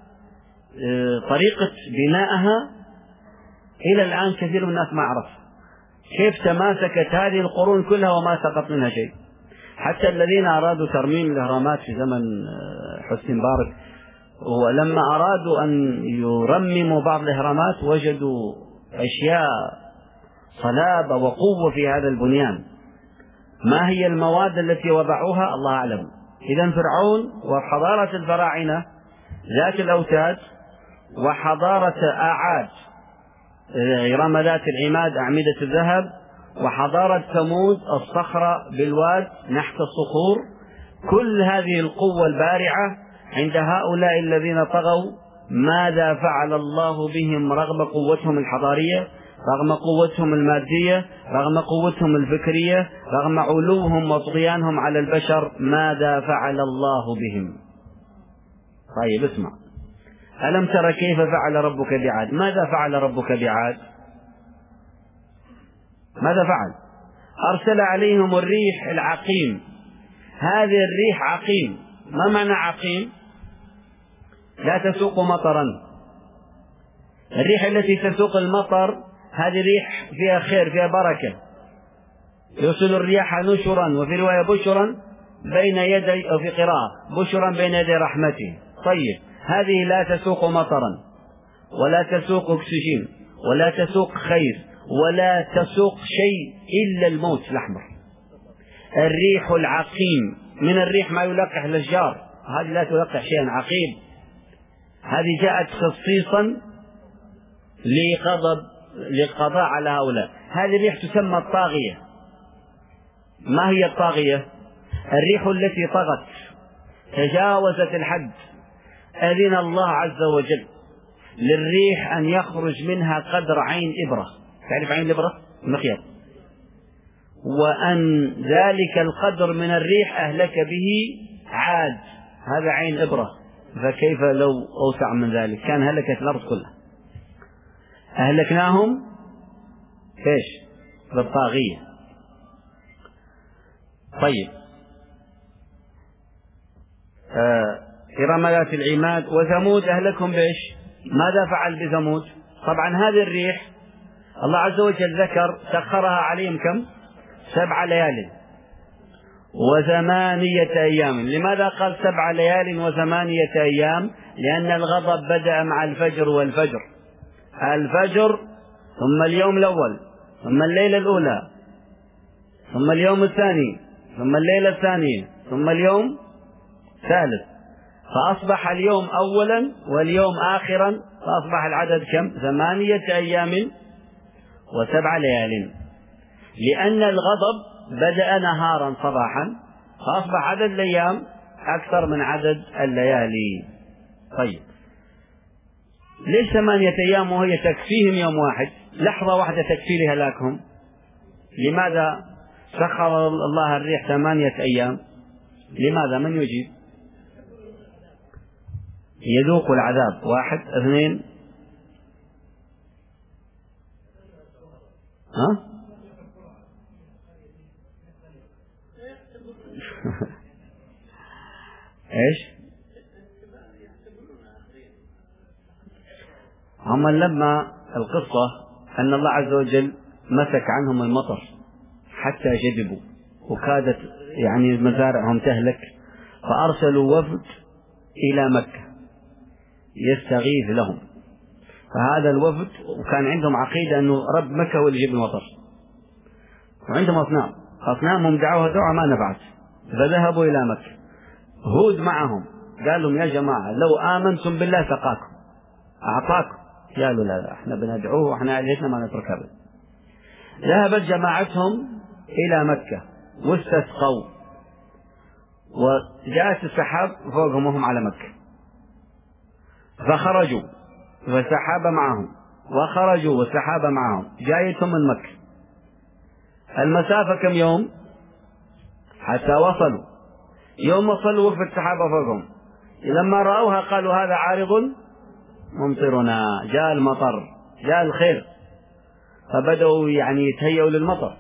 طريقة بنائها إلى الآن كثير من الناس ما عرف كيف تماسكت هذه القرون كلها وما سقط منها شيء. حتى الذين أرادوا ترميم الأهرامات في زمن حسني مبارك، ولما أرادوا أن يرمموا بعض الأهرامات وجدوا أشياء صلابة وقوة في هذا البنيان. ما هي المواد التي وضعوها؟ الله أعلم. إذن فرعون وحضارة الفراعنة ذات الأوتاد، وحضارة أعاد إرم ذات العماد أعمدة الذهب، وحضارة ثمود الصخرة بالواد نحت الصخور، كل هذه القوة البارعة عند هؤلاء الذين طغوا، ماذا فعل الله بهم رغم قوتهم الحضارية، رغم قوتهم المادية، رغم قوتهم الفكرية، رغم علوهم وطغيانهم على البشر؟ ماذا فعل الله بهم؟ طيب اسمع، ألم تر كيف فعل ربك بعاد؟ ماذا فعل ربك بعاد؟ ماذا فعل؟ أرسل عليهم الريح العقيم. هذه الريح عقيم. ما معنى عقيم؟ لا تسوق مطرا. الريح التي تسوق المطر هذه ريح فيها خير، فيها بركة. يرسل الرياح نشرا، وفي رواية بشرا بين يدي، أو في قراءة بشرا بين يدي رحمته. طيب، هذه لا تسوق مطرا، ولا تسوق أكسجين، ولا تسوق خير، ولا تسوق شيء إلا الموت الأحمر. الريح العقيم، من الريح ما يلقح الأشجار، هذه لا تلقح شيئا، عقيم. هذه جاءت خصيصا للقضاء على هؤلاء. هذه الريح تسمى الطاغية. ما هي الطاغية؟ الريح التي طغت تجاوزت الحد. أذن الله عز وجل للريح أن يخرج منها قدر عين إبرة. تعرف عين الإبرة؟ المخيط. وأن ذلك القدر من الريح أهلك به عاد، هذا عين إبرة. فكيف لو أوسع من ذلك؟ كان هلكت الأرض كلها. أهلكناهم إيش؟ بالطاغية. طيب، إرم ذات العماد. وثمود أهلكهم بإيش؟ ماذا فعل بثمود؟ طبعا هذه الريح الله عز وجل ذكر سخرها عليهم كم؟ 7 ليال و8 أيام. لماذا قال 7 ليال و8 أيام؟ لأن الغضب بدأ مع الفجر والفجر. الفجر، ثم اليوم الأول، ثم الليلة الأولى، ثم اليوم الثاني، ثم الليلة الثانية، ثم اليوم الثالث، فأصبح اليوم أولا واليوم آخرا، فأصبح العدد كم؟ 8 أيام و7 ليال. لأن الغضب بدأ نهارا صباحا، فأصبح عدد الأيام أكثر من عدد الليالي. طيب، ليش 8 أيام وهي تكفيهم يوم واحد؟ لحظة واحدة تكفي لهلاكهم. لماذا سخر الله الريح 8 أيام؟ لماذا؟ من يجيب؟ يذوق العذاب. 1 2 ايش؟ هم لما القصة أن الله عز وجل مسك عنهم المطر حتى جذبوا وكادت يعني مزارعهم تهلك، فأرسلوا وفد إلى مكة يستغيث لهم. فهذا الوفد وكان عندهم عقيدة أنه رب مكة هو اللي يجيب المطر، وعندهم أصنامهم دعوها دعوة ما نفعت، فذهبوا إلى مكة. هود معهم قال لهم يا جماعة لو آمنتم بالله سقاكم أعطاكم. قالوا لا احنا بندعوه واحنا آلهتنا ما نتركها. ذهبت جماعتهم إلى مكة واستسقوا، وجاءت السحاب فوقهم وهم على مكة، فخرجوا والسحاب معهم، وخرجوا والسحاب معهم، جايتهم من مكة. المسافة كم يوم حتى وصلوا؟ يوم وصلوا وفد السحابة فوقهم، لما رأوها قالوا هذا عارض ممطرنا، جاء المطر جاء الخير، فبدأوا يعني يتهيئوا للمطر.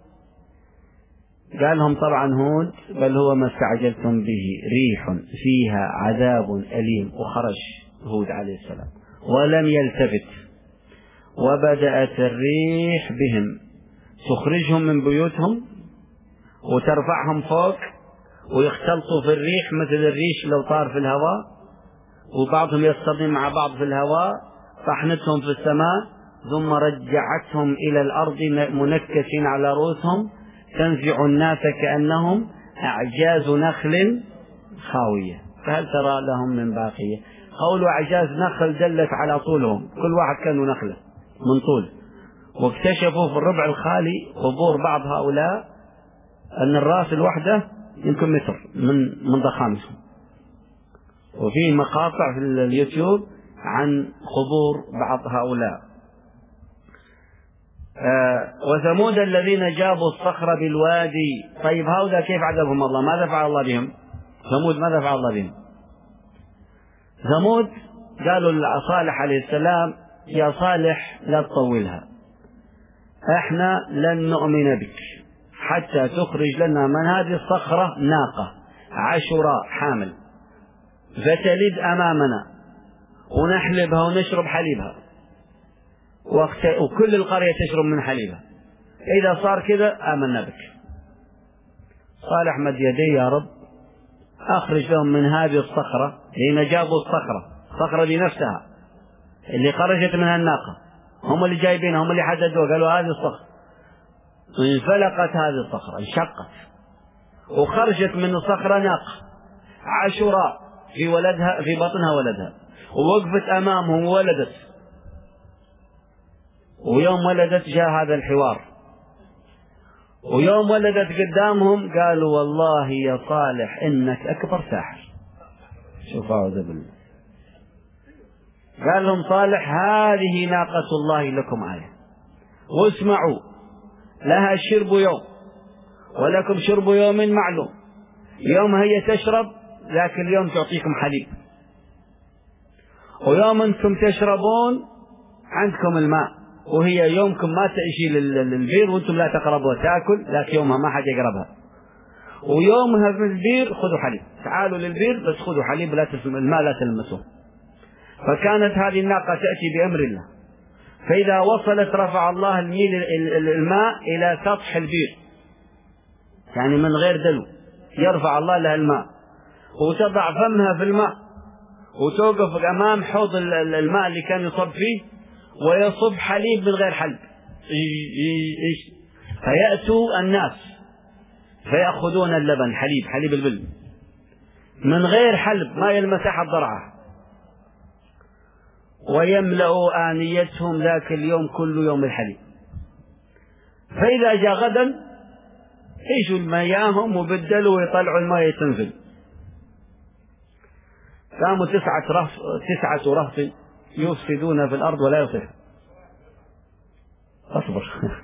قال لهم طبعا هود بل هو ما استعجلتم به، ريح فيها عذاب أليم. وخرج هود عليه السلام ولم يلتفت، وبدأت الريح بهم تخرجهم من بيوتهم وترفعهم فوق، ويختلطوا في الريح مثل الريش لو طار في الهواء، وبعضهم يصطدم مع بعض في الهواء، طحنتهم في السماء، ثم رجعتهم إلى الأرض منكسين على رؤوسهم تنزع الناس كأنهم أعجاز نخل خاوية، فهل ترى لهم من باقية؟ قولوا أعجاز نخل دلت على طولهم، كل واحد كانوا نخلة من طول. واكتشفوا في الربع الخالي قبور بعض هؤلاء أن الرأس الوحدة يمكن متر من ضخامتهم، وفي مقاطع في اليوتيوب عن قبور بعض هؤلاء. وثمود الذين جابوا الصخر بالوادي. طيب هؤلاء كيف عذبهم الله؟ ماذا فعل الله بهم؟ ثمود ماذا فعل الله بهم؟ ثمود قالوا لصالح عليه السلام يا صالح لا تطولها، احنا لن نؤمن بك حتى تخرج لنا من هذه الصخرة ناقة عشراء حامل فتلد أمامنا ونحلبها ونشرب حليبها وكل القرية تشرب من حليبها، إذا صار كذا آمنا بك. صالح مد يديه يا رب أخرج لهم من هذه الصخرة، لأن جابوا الصخرة دي نفسها اللي خرجت منها الناقة، هم اللي جايبينها، هم اللي حددوها، قالوا هذه الصخرة. انفلقت هذه الصخرة، انشقت وخرجت من الصخرة ناقة عشراء في ولدها، في بطنها ولدها، ووقفت أمامهم وولدت. ويوم ولدت جاء هذا الحوار، ويوم ولدت قدامهم قالوا والله يا صالح إنك أكبر ساحر. شوف أعوذ بالله. قال لهم صالح هذه ناقة الله لكم آية، واسمعوا لها الشرب يوم ولكم شرب يوم معلوم، يوم هي تشرب ذاك اليوم تعطيكم حليب، ويوم أنتم تشربون عندكم الماء، وهي يومكم ما تأتي للبير وأنتم لا تقربوا تأكل، ذاك يومها ما حد يقربها، ويومها في البير خذوا حليب، تعالوا للبير بس خذوا حليب، الماء لا تلمسوه. فكانت هذه الناقة تأتي بأمر الله، فإذا وصلت رفع الله الماء إلى سطح البير، يعني من غير دلو يرفع الله لها الماء، وتضع فمها في الماء وتوقف أمام حوض الماء اللي كان يصب فيه ويصب حليب من غير حلب، فيأتوا الناس فيأخذون اللبن حليب البل من غير حلب ما يلمس أحد ضرعه، ويملأوا آنيتهم ذاك اليوم كل يوم الحليب. فإذا جاء غدا يجوا المياهم وبدلوا ويطلعوا الماء تنزل. قاموا 9 رهط يفسدون في الأرض ولا يصلحون. أصبر.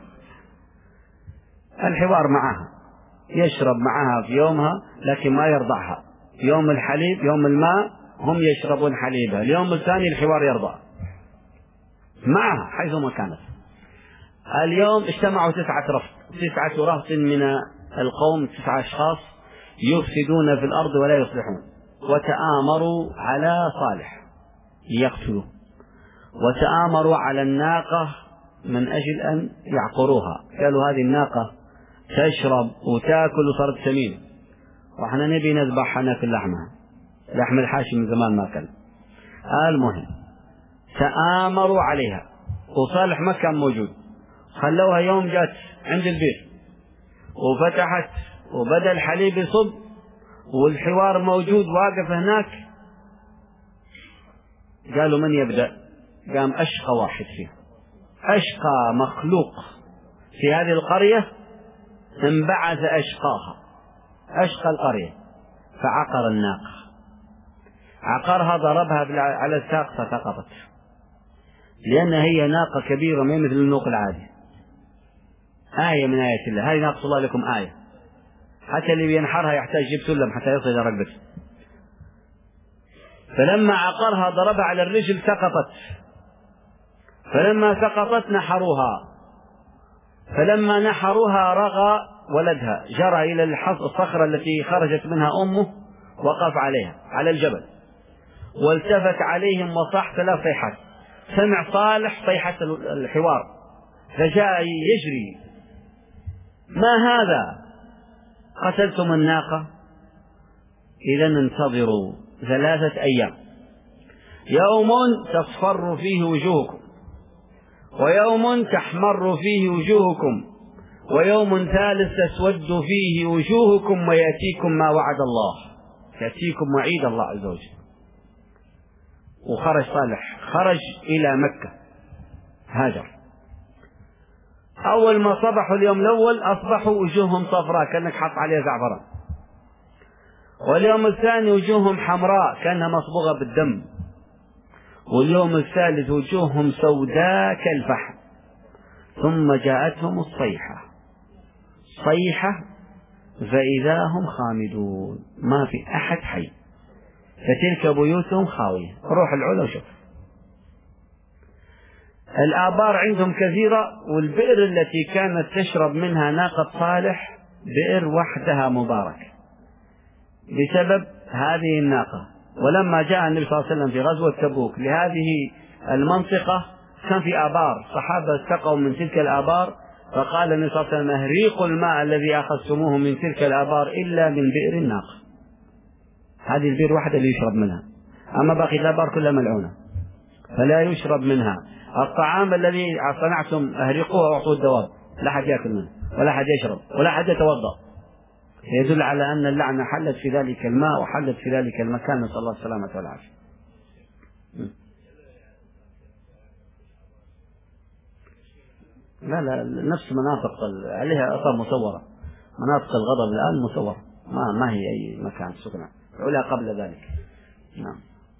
الحوار معها، يشرب معها في يومها لكن ما يرضعها. يوم الحليب يوم الماء هم يشربون حليبها، اليوم الثاني الحوار يرضع معها حيثما كانت. اليوم اجتمعوا 9 رهط من القوم، 9 أشخاص يفسدون في الأرض ولا يصلحون، وتآمروا على صالح ليقتلوا، وتآمروا على الناقة من أجل أن يعقروها. قالوا هذه الناقة تشرب وتأكل وصارت سمينة، وإحنا نبي نذبحها ناكل لحمها، لحم الحاشي من زمان ما كان. المهم تآمروا عليها، وصالح ما كان موجود، خلوها يوم جات عند البيت وفتحت وبدأ الحليب يصب والحوار موجود واقف هناك. قالوا من يبدأ؟ قام أشقى واحد فيه، أشقى مخلوق في هذه القرية، انبعث أشقاها، أشقى القرية، فعقر الناقة، عقرها ضربها على الساق فسقطت، لأن هي ناقة كبيرة ما مثل النوق العادي. آية من آيات الله، هذه ناقة الله لكم آية، حتى اللي بينحرها يحتاج يجيب سلم حتى يصل إلى رقبته. فلما عقرها ضربها على الرجل سقطت، فلما سقطت نحروها، فلما نحروها رغى ولدها، جرى إلى الصخرة التي خرجت منها أمه، وقف عليها على الجبل والتفت عليهم وصاح 3 صيحات. سمع صالح صيحة الحوار فجاء يجري: ما هذا؟ قتلتم الناقة؟ إذا انتظروا 3 أيام، يوم تصفر فيه وجوهكم، ويوم تحمر فيه وجوهكم، ويوم ثالث تسود فيه وجوهكم، ويأتيكم ما وعد الله، يأتيكم وعيد الله عز وجل. وخرج صالح، خرج إلى مكة، هاجر. أول ما صبحوا اليوم الأول أصبحوا وجوههم صفراء كأنك حط عليها زعفران، واليوم الثاني وجوههم حمراء كأنها مصبوغة بالدم، واليوم الثالث وجوههم سوداء كالفحم. ثم جاءتهم الصيحة، صيحة فإذا هم خامدون، ما في أحد حي، فتلك بيوتهم خاوية. روح العلا وشوف. الآبار عندهم كثيرة، والبئر التي كانت تشرب منها ناقة صالح بئر وحدها مبارك بسبب هذه الناقة. ولما جاء النبي صلى الله عليه وسلم في غزوة تبوك لهذه المنطقة كان في آبار، صحابة استقوا من تلك الآبار، فقال النبي صلى الله عليه وسلم: أهريقوا الماء الذي أخذتموه من تلك الآبار إلا من بئر الناقة. هذه البئر واحدة اللي يشرب منها، أما باقي الآبار كلها ملعونة فلا يشرب منها. الطعام الذي صنعتم أهرقوه وأعطوه الدواب، لا حد يأكل منه ولا حد يشرب ولا حد يتوضأ، يدل على أن اللعنة حلت في ذلك الماء وحلت في ذلك المكان، نسأل الله السلامة والعافية. لا نفس مناطق عليها آثار مصورة، مناطق الغضب الآن مصورة، ما هي أي مكان سكنة علا قبل ذلك. نعم.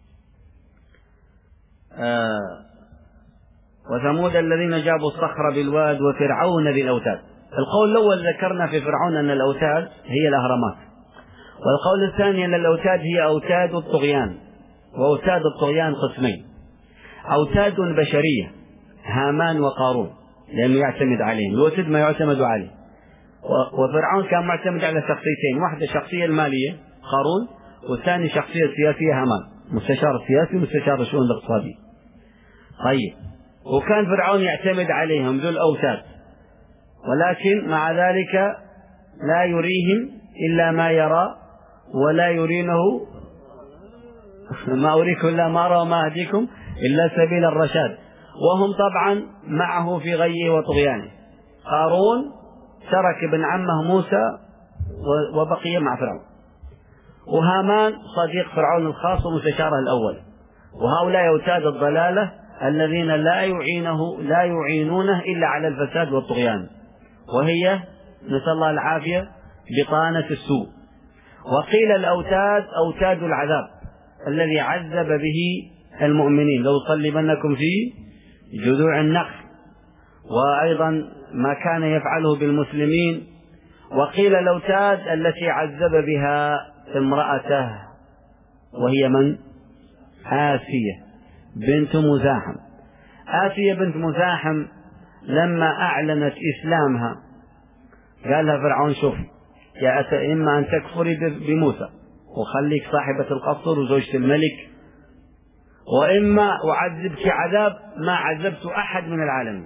وثمود الذين جابوا الصخر بالواد، وفرعون بالأوتاد. القول الأول ذكرنا في فرعون أن الأوتاد هي الأهرامات، والقول الثاني أن الأوتاد هي أوتاد الطغيان. وأوتاد الطغيان قسمين: أوتاد بشرية هامان وقارون لأنه يعتمد عليهم، الوتد ما يعتمد عليه. وفرعون كان معتمد على شخصيتين: واحدة شخصية المالية قارون، والثاني شخصية سياسية هامان، مستشار السياسي ومستشار الشؤون الاقتصادية. طيب، وكان فرعون يعتمد عليهم ذو الأوتاد، ولكن مع ذلك لا يريهم إلا ما يرى، ولا يرينه ما أريكم إلا ما أرى وما أهديكم إلا سبيل الرشاد، وهم طبعا معه في غيه وطغيانه. قارون ترك ابن عمه موسى وبقي مع فرعون، وهامان صديق فرعون الخاص ومستشاره الأول. وهؤلاء أوتاد الضلالة الذين لا يعينونه إلا على الفساد والطغيان، وهي نسأل الله العافية بطانة السوء. وقيل الأوتاد أوتاد العذاب الذي عذب به المؤمنين لأصلبنكم في جذوع النخل، وأيضا ما كان يفعله بالمسلمين. وقيل الأوتاد التي عذب بها امرأته، وهي من؟ آسية بنت مزاحم. آسية بنت مزاحم لما أعلنت إسلامها قال لها فرعون شوف يا إما أن تكفري بموسى وخليك صاحبة القصر وزوجة الملك، وإما أعذبك عذاب ما عذبت أحد من العالمين.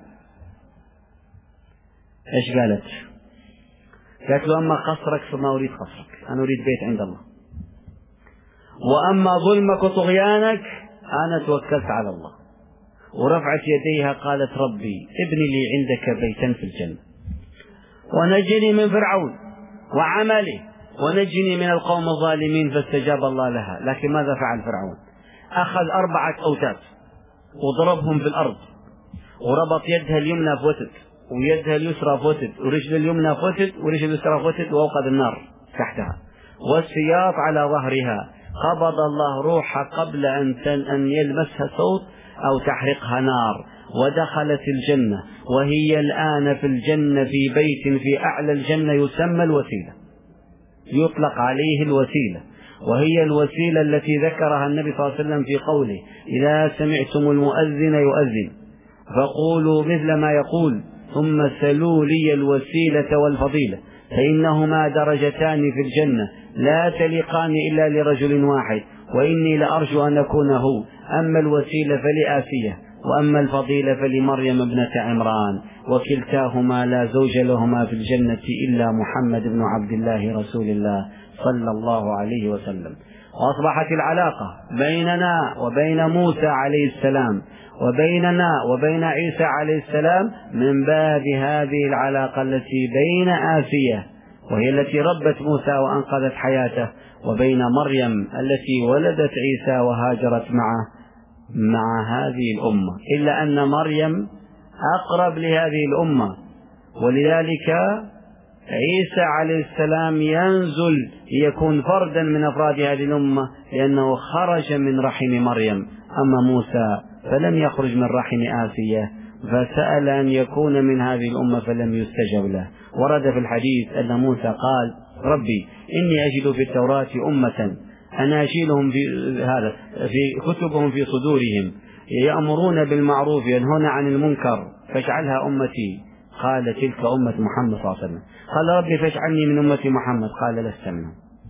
إيش قالت؟ قالت له أما قصرك فما أريد قصرك، أنا أريد بيت عند الله، وأما ظلمك وطغيانك أنا توكلت على الله. ورفعت يديها قالت ربي ابني لي عندك بيتا في الجنة ونجني من فرعون وعمله ونجني من القوم الظالمين. فاستجاب الله لها. لكن ماذا فعل فرعون؟ أخذ 4 أوتاد وضربهم في الأرض، وربط يدها اليمنى في وتد ويدها اليسرى في وتد ورجل اليمنى في وتد ورجل اليسرى في وتد، وأوقد النار تحتها والسياط على ظهرها. قبض الله روحها قبل أن يلمسها صوت أو تحرقها نار، ودخلت الجنة، وهي الآن في الجنة في بيت في أعلى الجنة يسمى الوسيلة، يطلق عليه الوسيلة، وهي الوسيلة التي ذكرها النبي صلى الله عليه وسلم في قوله إذا سمعتم المؤذن يؤذن فقولوا مثل ما يقول ثم سلوا لي الوسيلة والفضيلة فإنهما درجتان في الجنة لا تليقان إلا لرجل واحد وإني لأرجو أن أكون هو. أما الوسيلة فلآسية وأما الفضيلة فلمريم ابنة عمران، وكلتاهما لا زوج لهما في الجنة إلا محمد بن عبد الله رسول الله صلى الله عليه وسلم. وأصبحت العلاقة بيننا وبين موسى عليه السلام وبيننا وبين عيسى عليه السلام من باب هذه العلاقة التي بين آسية وهي التي ربت موسى وأنقذت حياته، وبين مريم التي ولدت عيسى وهاجرت مع هذه الأمة، إلا أن مريم أقرب لهذه الأمة، ولذلك عيسى عليه السلام ينزل ليكون فردا من أفراد هذه الأمة لأنه خرج من رحم مريم. أما موسى فلم يخرج من رحم آسية فسأل أن يكون من هذه الأمة فلم يستجب له. ورد في الحديث أن موسى قال ربي إني أجد في التوراة أمة أناشيلهم في كتبهم في صدورهم يأمرون بالمعروف ينهون عن المنكر فاجعلها أمتي. قال تلك أمة محمد صلى الله عليه وسلم. قال ربي فاجعلني من أمة محمد. قال لست منهم.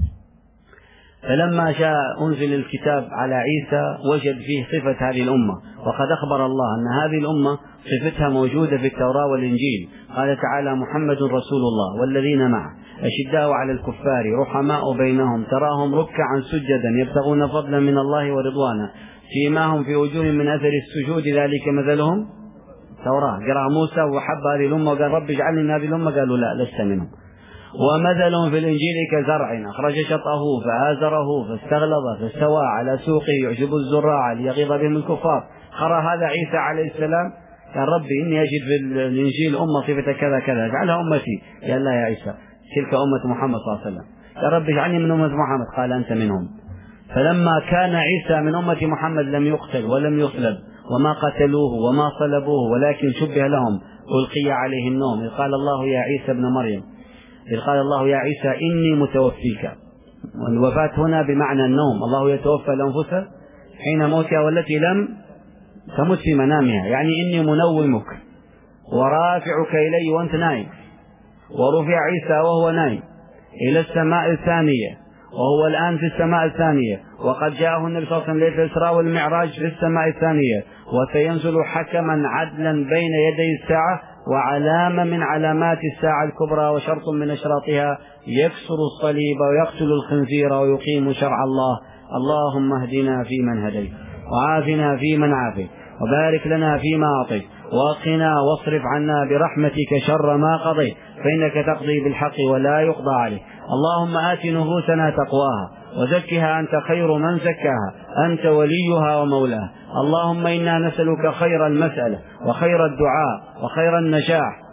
فلما جاء أنزل الكتاب على عيسى وجد فيه صفة هذه الأمة، وقد أخبر الله أن هذه الأمة صفتها موجودة في التوراة والإنجيل. قال تعالى محمد رسول الله والذين معه أشداء على الكفار رحماء بينهم تراهم ركعا سجدا يبتغون فضلا من الله ورضوانا سيماهم في وجوههم من أثر السجود ذلك مثلهم توراة. قرأ موسى وحب هذه الأمة وقال رب اجعلني من هذه الأمة، قالوا لا لست منهم. ومثلهم في الإنجيل كزرع أخرج شطأه فآزره فاستغلظ فاستوى على سوقه يعجب الزراع ليغيظ بهم الكفار. قرأ هذا عيسى عليه السلام قال ربي إني أجد في الإنجيل أمة صفة كذا كذا اجعلها أمتي. قال لا يا عيسى تلك أمة محمد صلى الله عليه وسلم. قال ربي اجعلني من أمة محمد. قال أنت منهم. فلما كان عيسى من أمة محمد لم يقتل ولم يصلب وما قتلوه وما صلبوه ولكن شبه لهم ألقي عليه النوم. إذ قال الله يا عيسى ابن مريم إذ قال الله يا عيسى إني متوفيك. والوفاة هنا بمعنى النوم. الله يتوفى الأنفس حين موتها والتي لم تمت في منامها، يعني إني منومك ورافعك إلي وأنت نايم. ورفع عيسى وهو نايم إلى السماء الثانية وهو الآن في السماء الثانية، وقد جاءه النبي صلى الله عليه وسلم ليلة الإسراء والمعراج في السماء الثانية، وسينزل حكما عدلا بين يدي الساعة وعلامة من علامات الساعة الكبرى وشرط من أشراطها يكسر الصليب ويقتل الخنزير ويقيم شرع الله. اللهم اهدنا فيمن هديت وعافنا فيمن عافيت وبارك لنا فيما أعطيت وقنا واصرف عنا برحمتك شر ما قضيت فإنك تقضي بالحق ولا يقضى عليه. اللهم آت نفوسنا تقواها وزكها أنت خير من زكاها أنت وليها ومولاها. اللهم إنا نسألك خير المسألة وخير الدعاء وخير النجاح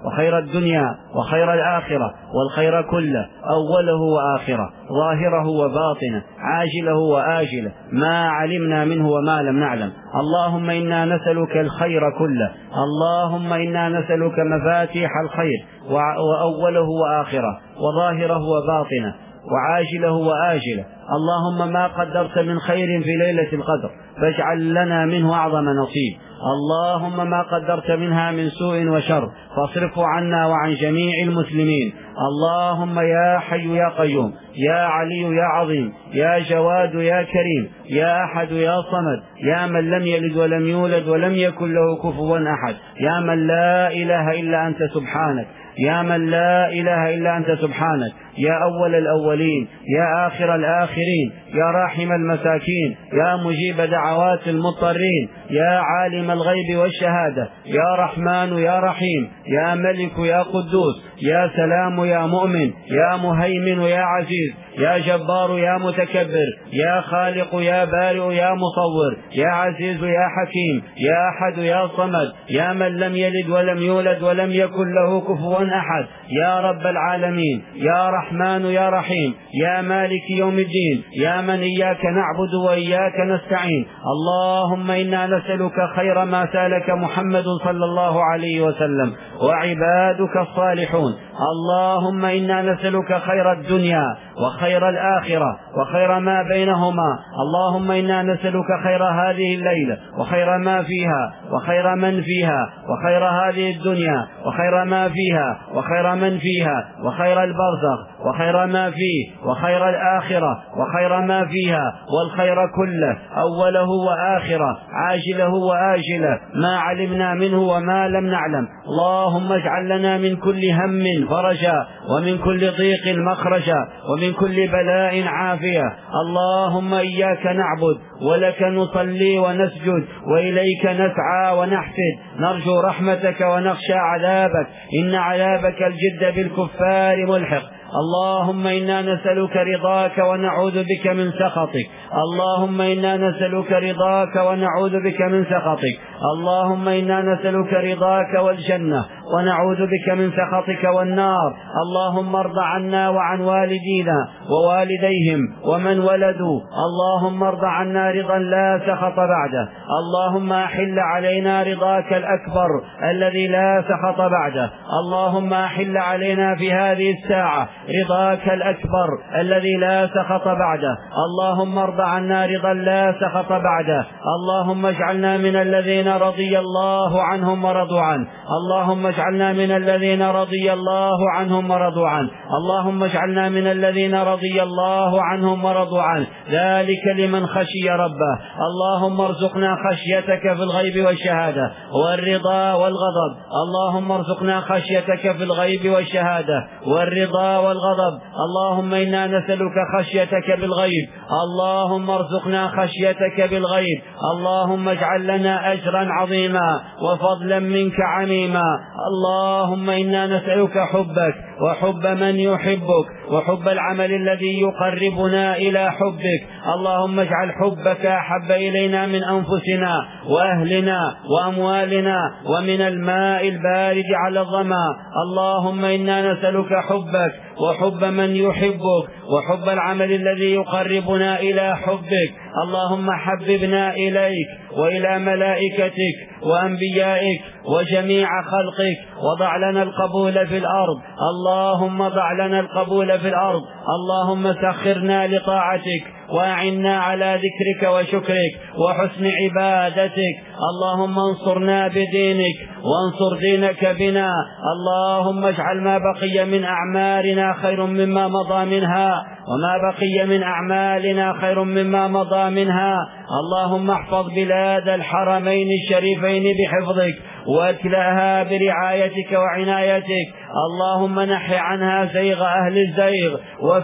وخير الدنيا وخير الآخرة والخير كله أوله وآخره ظاهره وباطنه عاجله وآجله ما علمنا منه وما لم نعلم. اللهم إنا نسألك الخير كله. اللهم إنا نسألك مفاتيح الخير وأوله وآخره وظاهره وباطنه وعاجله وآجله. اللهم ما قدرت من خير في ليلة القدر فاجعل لنا منه أعظم نصيب. اللهم ما قدرت منها من سوء وشر فاصرفه عنا وعن جميع المسلمين. اللهم يا حي يا قيوم يا علي يا عظيم يا جواد يا كريم يا أحد يا صمد يا من لم يلد ولم يولد ولم يكن له كفوا أحد يا من لا إله إلا أنت سبحانك يا من لا إله إلا أنت سبحانك يا أول الأولين يا آخر الآخرين يا راحم المساكين يا مجيب دعوات المضطرين يا عالم الغيب والشهادة يا رحمن يا رحيم يا ملك يا قدوس يا سلام يا مؤمن يا مهيمن يا عزيز يا جبار يا متكبر يا خالق يا بارئ يا مصور يا عزيز يا حكيم يا أحد يا صمد يا من لم يلد ولم يولد ولم يكن له كفوا أحد يا رب العالمين يا رحمن يا رحيم يا مالك يوم الدين يا من إياك نعبد وإياك نستعين. اللهم إنا نسألك خير ما سألك محمد صلى الله عليه وسلم وعبادك الصالحون. اللهم إنا نسألك خير الدنيا وخير الآخرة وخير ما بينهما. اللهم إنا نسألك خير هذه الليلة وخير ما فيها وخير من فيها وخير هذه الدنيا وخير ما فيها وخير من فيها وخير البرزخ وخير ما فيه وخير الآخرة وخير ما فيها والخير كله أوله وآخره عاجله وآجله ما علمنا منه وما لم نعلم. اللهم اجعل لنا من كل هم فرجا ومن كل ضيق مخرجا ومن كل بلاء عافية. اللهم إياك نعبد ولك نصلي ونسجد وإليك نسعى ونحفد نرجو رحمتك ونخشى عذابك إن عذابك الجد بالكفار ملحق. اللهم إنا نسألك رضاك ونعوذ بك من سخطك. اللهم إنا نسألك رضاك ونعوذ بك من سخطك. اللهم إنا نسألك رضاك والجنة ونعوذ بك من سخطك والنار. اللهم ارض عنا وعن والدينا ووالديهم ومن ولدوا. اللهم ارض عنا رضا لا سخط بعده. اللهم أحل علينا رضاك الأكبر الذي لا سخط بعده. اللهم أحل علينا في هذه الساعة رضاك الأكبر الذي لا سخط بعده. اللهم ارض عنا رضا لا سخط بعده. اللهم اجعلنا من الذين رضي الله عنهم ورضوا عنه. اللهم اجعلنا من الذين رضي الله عنهم ورضوا عنه. اللهم اجعلنا من الذين رضي الله عنهم ورضوا عنه ذلك لمن خشي ربه. اللهم ارزقنا خشيتك في الغيب والشهادة والرضا والغضب. اللهم ارزقنا خشيتك في الغيب والشهادة والرضا والغضب. اللهم إنا نسألك خشيتك بالغيب. اللهم ارزقنا خشيتك بالغيب. اللهم اجعل لنا أجرا عظيما وفضلا منك عميما. اللهم إنا نسألك حبك وحب من يحبك وحب العمل الذي يقربنا إلى حبك. اللهم اجعل حبك أحب إلينا من أنفسنا وأهلنا وأموالنا ومن الماء البارد على الظما. اللهم إنا نسألك حبك وحب من يحبك وحب العمل الذي يقربنا إلى حبك. اللهم حببنا إليك وإلى ملائكتك وأنبيائك وجميع خلقك وضع لنا القبول في الأرض. اللهم ضع لنا القبول في الأرض. اللهم سخرنا لطاعتك وأعنا على ذكرك وشكرك وحسن عبادتك. اللهم انصرنا بدينك وانصر دينك بنا. اللهم اجعل ما بقي من أعمالنا خير مما مضى منها وما بقي من أعمالنا خير مما مضى منها. اللهم احفظ بلاد الحرمين الشريفين بحفظك واكلأها برعايتك وعنايتك. اللهم نحي عنها زيغ أهل الزيغ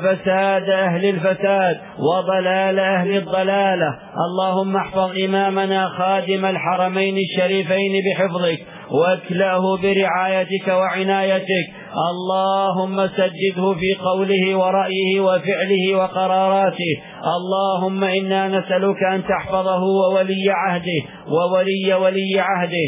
وفساد أهل الفساد وضلال أهل الضلالة. اللهم احفظ إمامنا خادم الحرمين الشريفين بحفظك واكلأه برعايتك وعنايتك. اللهم سدده في قوله ورأيه وفعله وقراراته. اللهم إنا نسألك أن تحفظه وولي عهده.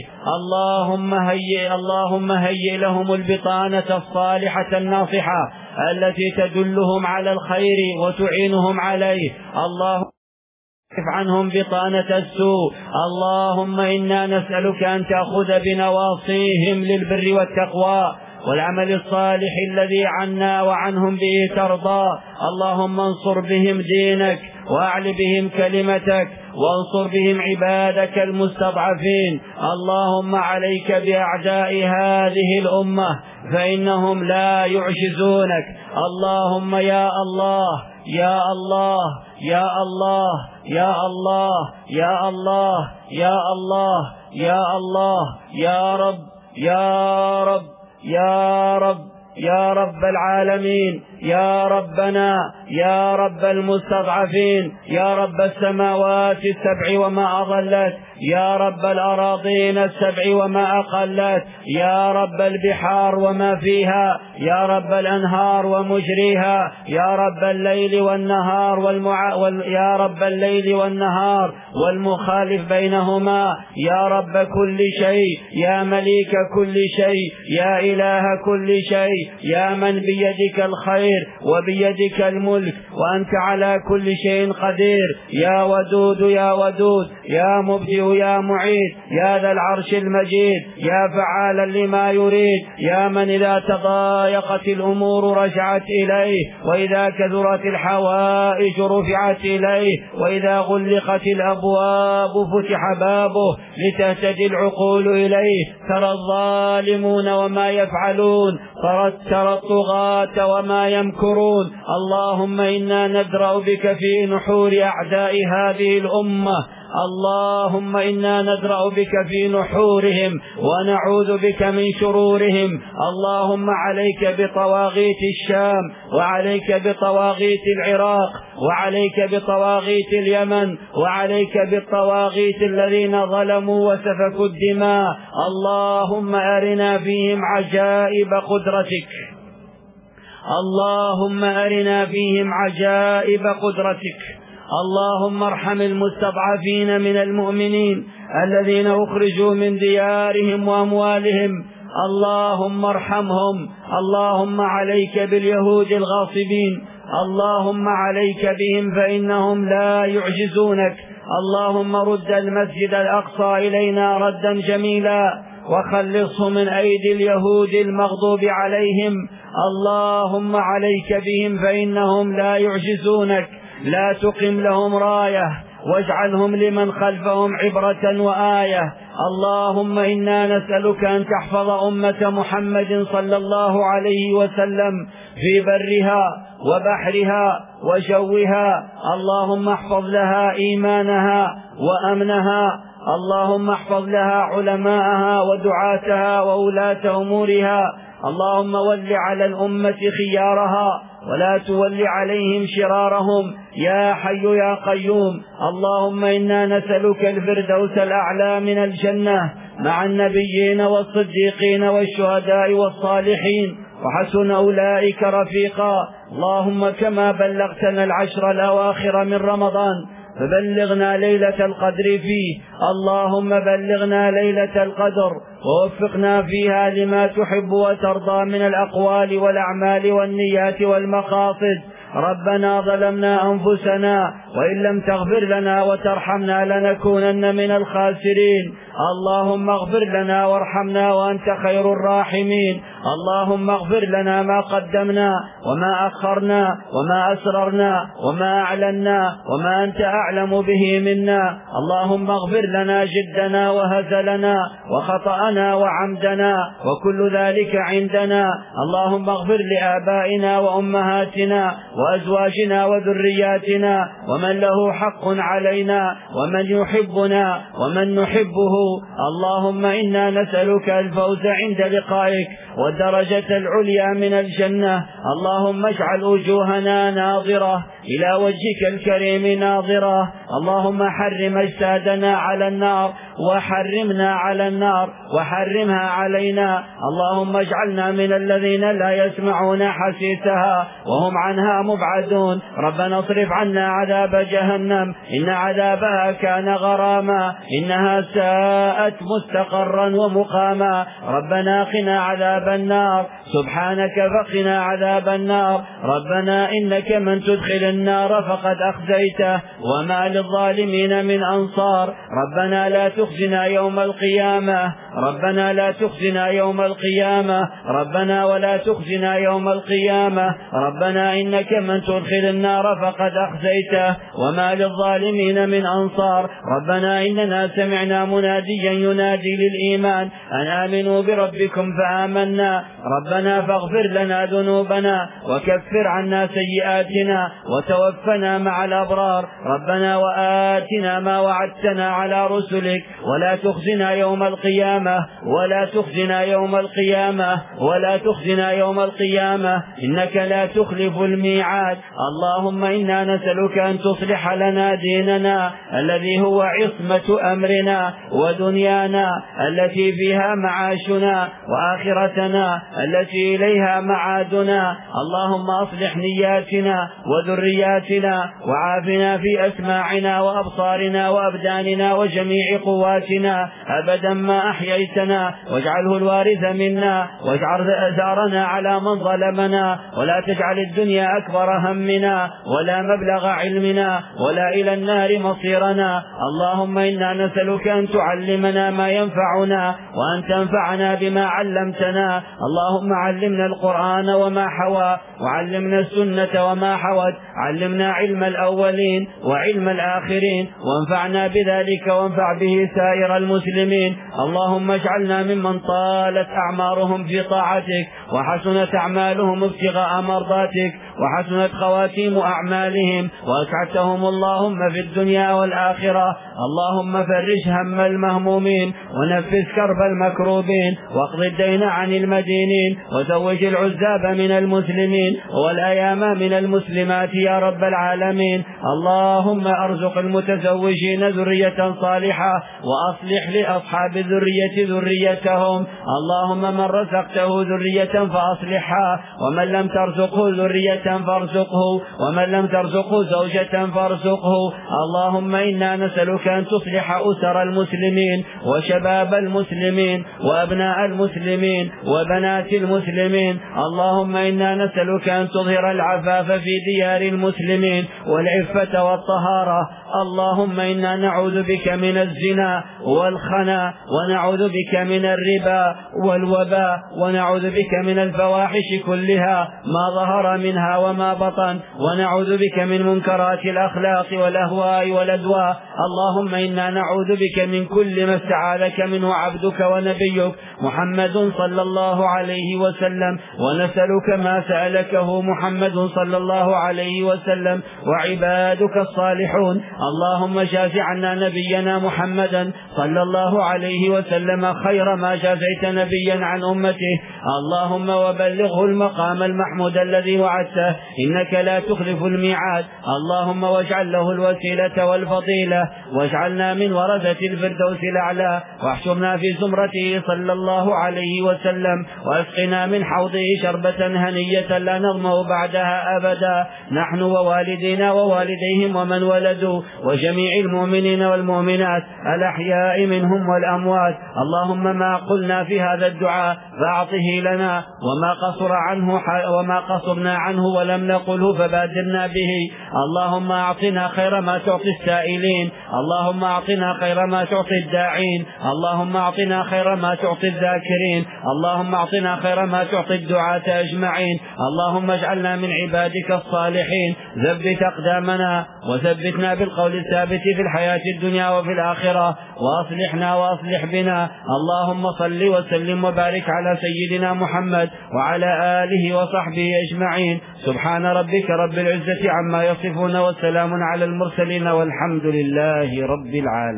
اللهم هيئ لهم البطانة الصالحة الناصحة التي تدلهم على الخير وتعينهم عليه. اللهم اكف عنهم بطانة السوء. اللهم إنا نسألك أن تأخذ بنواصيهم للبر والتقوى والعمل الصالح الذي عنا وعنهم به ترضى. اللهم انصر بهم دينك وأعل بهم كلمتك وانصر بهم عبادك المستضعفين. اللهم عليك بأعداء هذه الأمة فإنهم لا يعجزونك. اللهم يا الله يا الله يا الله يا الله يا الله يا الله يا الله يا رب يا رب يا رب يا رب العالمين، يا ربنا يا رب المستضعفين، يا رب السماوات السبع وما أضلت، يا رب الأراضين السبع وما أقلت، يا رب البحار وما فيها، يا رب الأنهار ومجريها، يا رب الليل والنهار يا رب الليل والنهار والمخالف بينهما، يا رب كل شيء، يا مليك كل شيء، يا إله كل شيء، يا من بيدك الخير وبيدك الملك وأنت على كل شيء قدير، يا ودود يا ودود، يا مبدئ يا معيد، يا ذا العرش المجيد، يا فعالا لما يريد، يا من إذا تضايقت الأمور رجعت إليه، وإذا كثرت الحوائج رفعت إليه، وإذا غلقت الأبواب فتح بابه لتهتدي العقول إليه. ترى الظالمون وما يفعلون، ترى الطغاة وما يمكرون. اللهم إنا ندرأ بك في نحور أعداء هذه الأمة، اللهم إنا ندرأ بك في نحورهم ونعوذ بك من شرورهم. اللهم عليك بطواغيت الشام، وعليك بطواغيت العراق، وعليك بطواغيت اليمن، وعليك بالطواغيت الذين ظلموا وسفكوا الدماء. اللهم أرنا فيهم عجائب قدرتك، اللهم أرنا فيهم عجائب قدرتك. اللهم ارحم المستضعفين من المؤمنين الذين أخرجوا من ديارهم وأموالهم، اللهم ارحمهم. اللهم عليك باليهود الغاصبين، اللهم عليك بهم فإنهم لا يعجزونك. اللهم رد المسجد الأقصى إلينا ردا جميلا، وخلصه من أيدي اليهود المغضوب عليهم. اللهم عليك بهم فإنهم لا يعجزونك. لا تقم لهم راية، واجعلهم لمن خلفهم عبرة وآية. اللهم إنا نسألك أن تحفظ أمة محمد صلى الله عليه وسلم في برها وبحرها وجوها. اللهم احفظ لها إيمانها وأمنها، اللهم احفظ لها علماءها ودعاتها وولاة أمورها. اللهم ول على الأمة خيارها ولا تول عليهم شرارهم، يا حي يا قيوم. اللهم إنا نسألك الفردوس الأعلى من الجنة مع النبيين والصديقين والشهداء والصالحين، وحسن أولئك رفيقا. اللهم كما بلغتنا العشر الأواخر من رمضان فبلغنا ليلة القدر فيه. اللهم بلغنا ليلة القدر ووفقنا فيها لما تحب وترضى من الأقوال والأعمال والنيات والمقاصد. ربنا ظلمنا أنفسنا وإن لم تغفر لنا وترحمنا لنكونن من الخاسرين. اللهم اغفر لنا وارحمنا وأنت خير الراحمين. اللهم اغفر لنا ما قدمنا وما أخرنا وما أسررنا وما أعلنا وما أنت أعلم به منا. اللهم اغفر لنا جدنا وهزلنا وخطأنا وعمدنا وكل ذلك عندنا. اللهم اغفر لآبائنا وأمهاتنا وأزواجنا وذرياتنا ومن له حق علينا ومن يحبنا ومن نحبه اللهم إنا نسألك الفوز عند لقائك والدرجة العليا من الجنة. اللهم اجعل وجوهنا ناظرة إلى وجهك الكريم ناظرة. اللهم حرم أجسادنا على النار وحرمنا على النار وحرمها علينا. اللهم اجعلنا من الذين لا يسمعون حسيسها وهم عنها مبعدون. ربنا اصرف عنا عذاب جهنم إن عذابها كان غراما إنها ساءت مستقرا ومقاما. ربنا قنا عذاب النار سبحانك فقنا عذاب النار. ربنا إنك من تدخل النار فقد أخزيته وما للظالمين من أنصار. ربنا لا تخزنا يوم القيامة. ربنا لا تخزنا يوم القيامة. ربنا ولا تخزنا يوم القيامة. ربنا إنك من تدخل النار فقد أخزيته وما للظالمين من أنصار. ربنا إننا سمعنا مناديا ينادي للإيمان أن آمنوا بربكم فآمنا. ربنا فاغفر لنا ذنوبنا وكفر عنا سيئاتنا وتوفنا مع الأبرار. ربنا وآتنا ما وعدتنا على رسلك ولا تخزنا يوم القيامة ولا تخزنا يوم القيامة ولا تخزنا يوم القيامة إنك لا تخلف الميعاد. اللهم إنا نسألك أن تصلح لنا ديننا الذي هو عصمة أمرنا ودنيانا التي فيها معاشنا وآخرتنا التي إليها معادنا. اللهم أصلح نياتنا وذرياتنا وعافنا في أسماعنا وأبصارنا وأبداننا وجميع قواتنا أبدا ما أحييتنا واجعله الوارث منا واجعل أثارنا على من ظلمنا ولا تجعل الدنيا أكبر همنا ولا مبلغ علمنا ولا إلى النار مصيرنا. اللهم إنا نسألك أن تعلمنا ما ينفعنا وأن تنفعنا بما علمتنا. اللهم علمنا القرآن وما حوى وعلمنا السنة وما حوت. علمنا علم الأولين وعلم الآخرين وانفعنا بذلك وانفع به سائر المسلمين. اللهم اجعلنا ممن طالت أعمارهم في طاعتك وحسنت أعمالهم ابتغاء مرضاتك وحسنت خواتيم أعمالهم وأسعدتهم اللهم في الدنيا والآخرة. اللهم فرج هم المهمومين ونفس كرب المكروبين واقض الدين عن المدينين وزوج العزاب من المسلمين والأيام من المسلمات يا رب العالمين. اللهم أرزق المتزوجين ذرية صالحة وأصلح لأصحاب الذرية ذريتهم. اللهم من رزقته ذرية فأصلحها ومن لم ترزقه ذرية فارزقه ومن لم ترزقه زوجة فارزقه. اللهم إنا نسألك أن تصلح أسر المسلمين وشباب المسلمين وأبناء المسلمين وبنات المسلمين. اللهم إنا نسألك أن تظهر العفاف في ديار المسلمين والعفة والطهارة. اللهم إنا نعوذ بك من الزنا والخنا ونعوذ بك من الربا والوباء ونعوذ بك من الفواحش كلها ما ظهر منها وما بطن ونعوذ بك من منكرات الأخلاق والأهواء والأدواء. اللهم إنا نعوذ بك من كل ما استعاذك منه عبدك ونبيك محمد صلى الله عليه وسلم ونسألك ما سألكه محمد صلى الله عليه وسلم وعبادك الصالحون. اللهم جاز عنا نبينا محمدا صلى الله عليه وسلم خير ما جازيت نبيا عن أمته. اللهم وبلغه المقام المحمود الذي وعدته إنك لا تخلف الميعاد. اللهم واجعل له الوسيلة والفضيلة واجعلنا من ورثة الفردوس الأعلى واحشرنا في زمرته صلى الله عليه وسلم واسقنا من حوضه شربة هنية لا نظمأ بعدها أبدا نحن ووالدينا ووالديهم ومن ولدوا وجميع المؤمنين والمؤمنات الأحياء منهم والأموات. اللهم ما قلنا في هذا الدعاء فأعطه لنا وما قصرنا عنه ولم نقله فبادرنا به. اللهم أعطنا خير ما تعطي السائلين. اللهم أعطنا خير ما تعطي الداعين. اللهم أعطنا خير ما تعطي الذاكرين. اللهم أعطنا خير ما تعطي الدعاة أجمعين. اللهم اجعلنا من عبادك الصالحين. ثبت أقدامنا وثبتنا بالقول الثابت في الحياة الدنيا وفي الآخرة وأصلحنا وأصلح بنا. اللهم صل وسلم وبارك على سيدنا محمد وعلى آله وصحبه أجمعين. سبحان ربك رب العزة عما يصفون وسلام على المرسلين والحمد لله رب العالمين.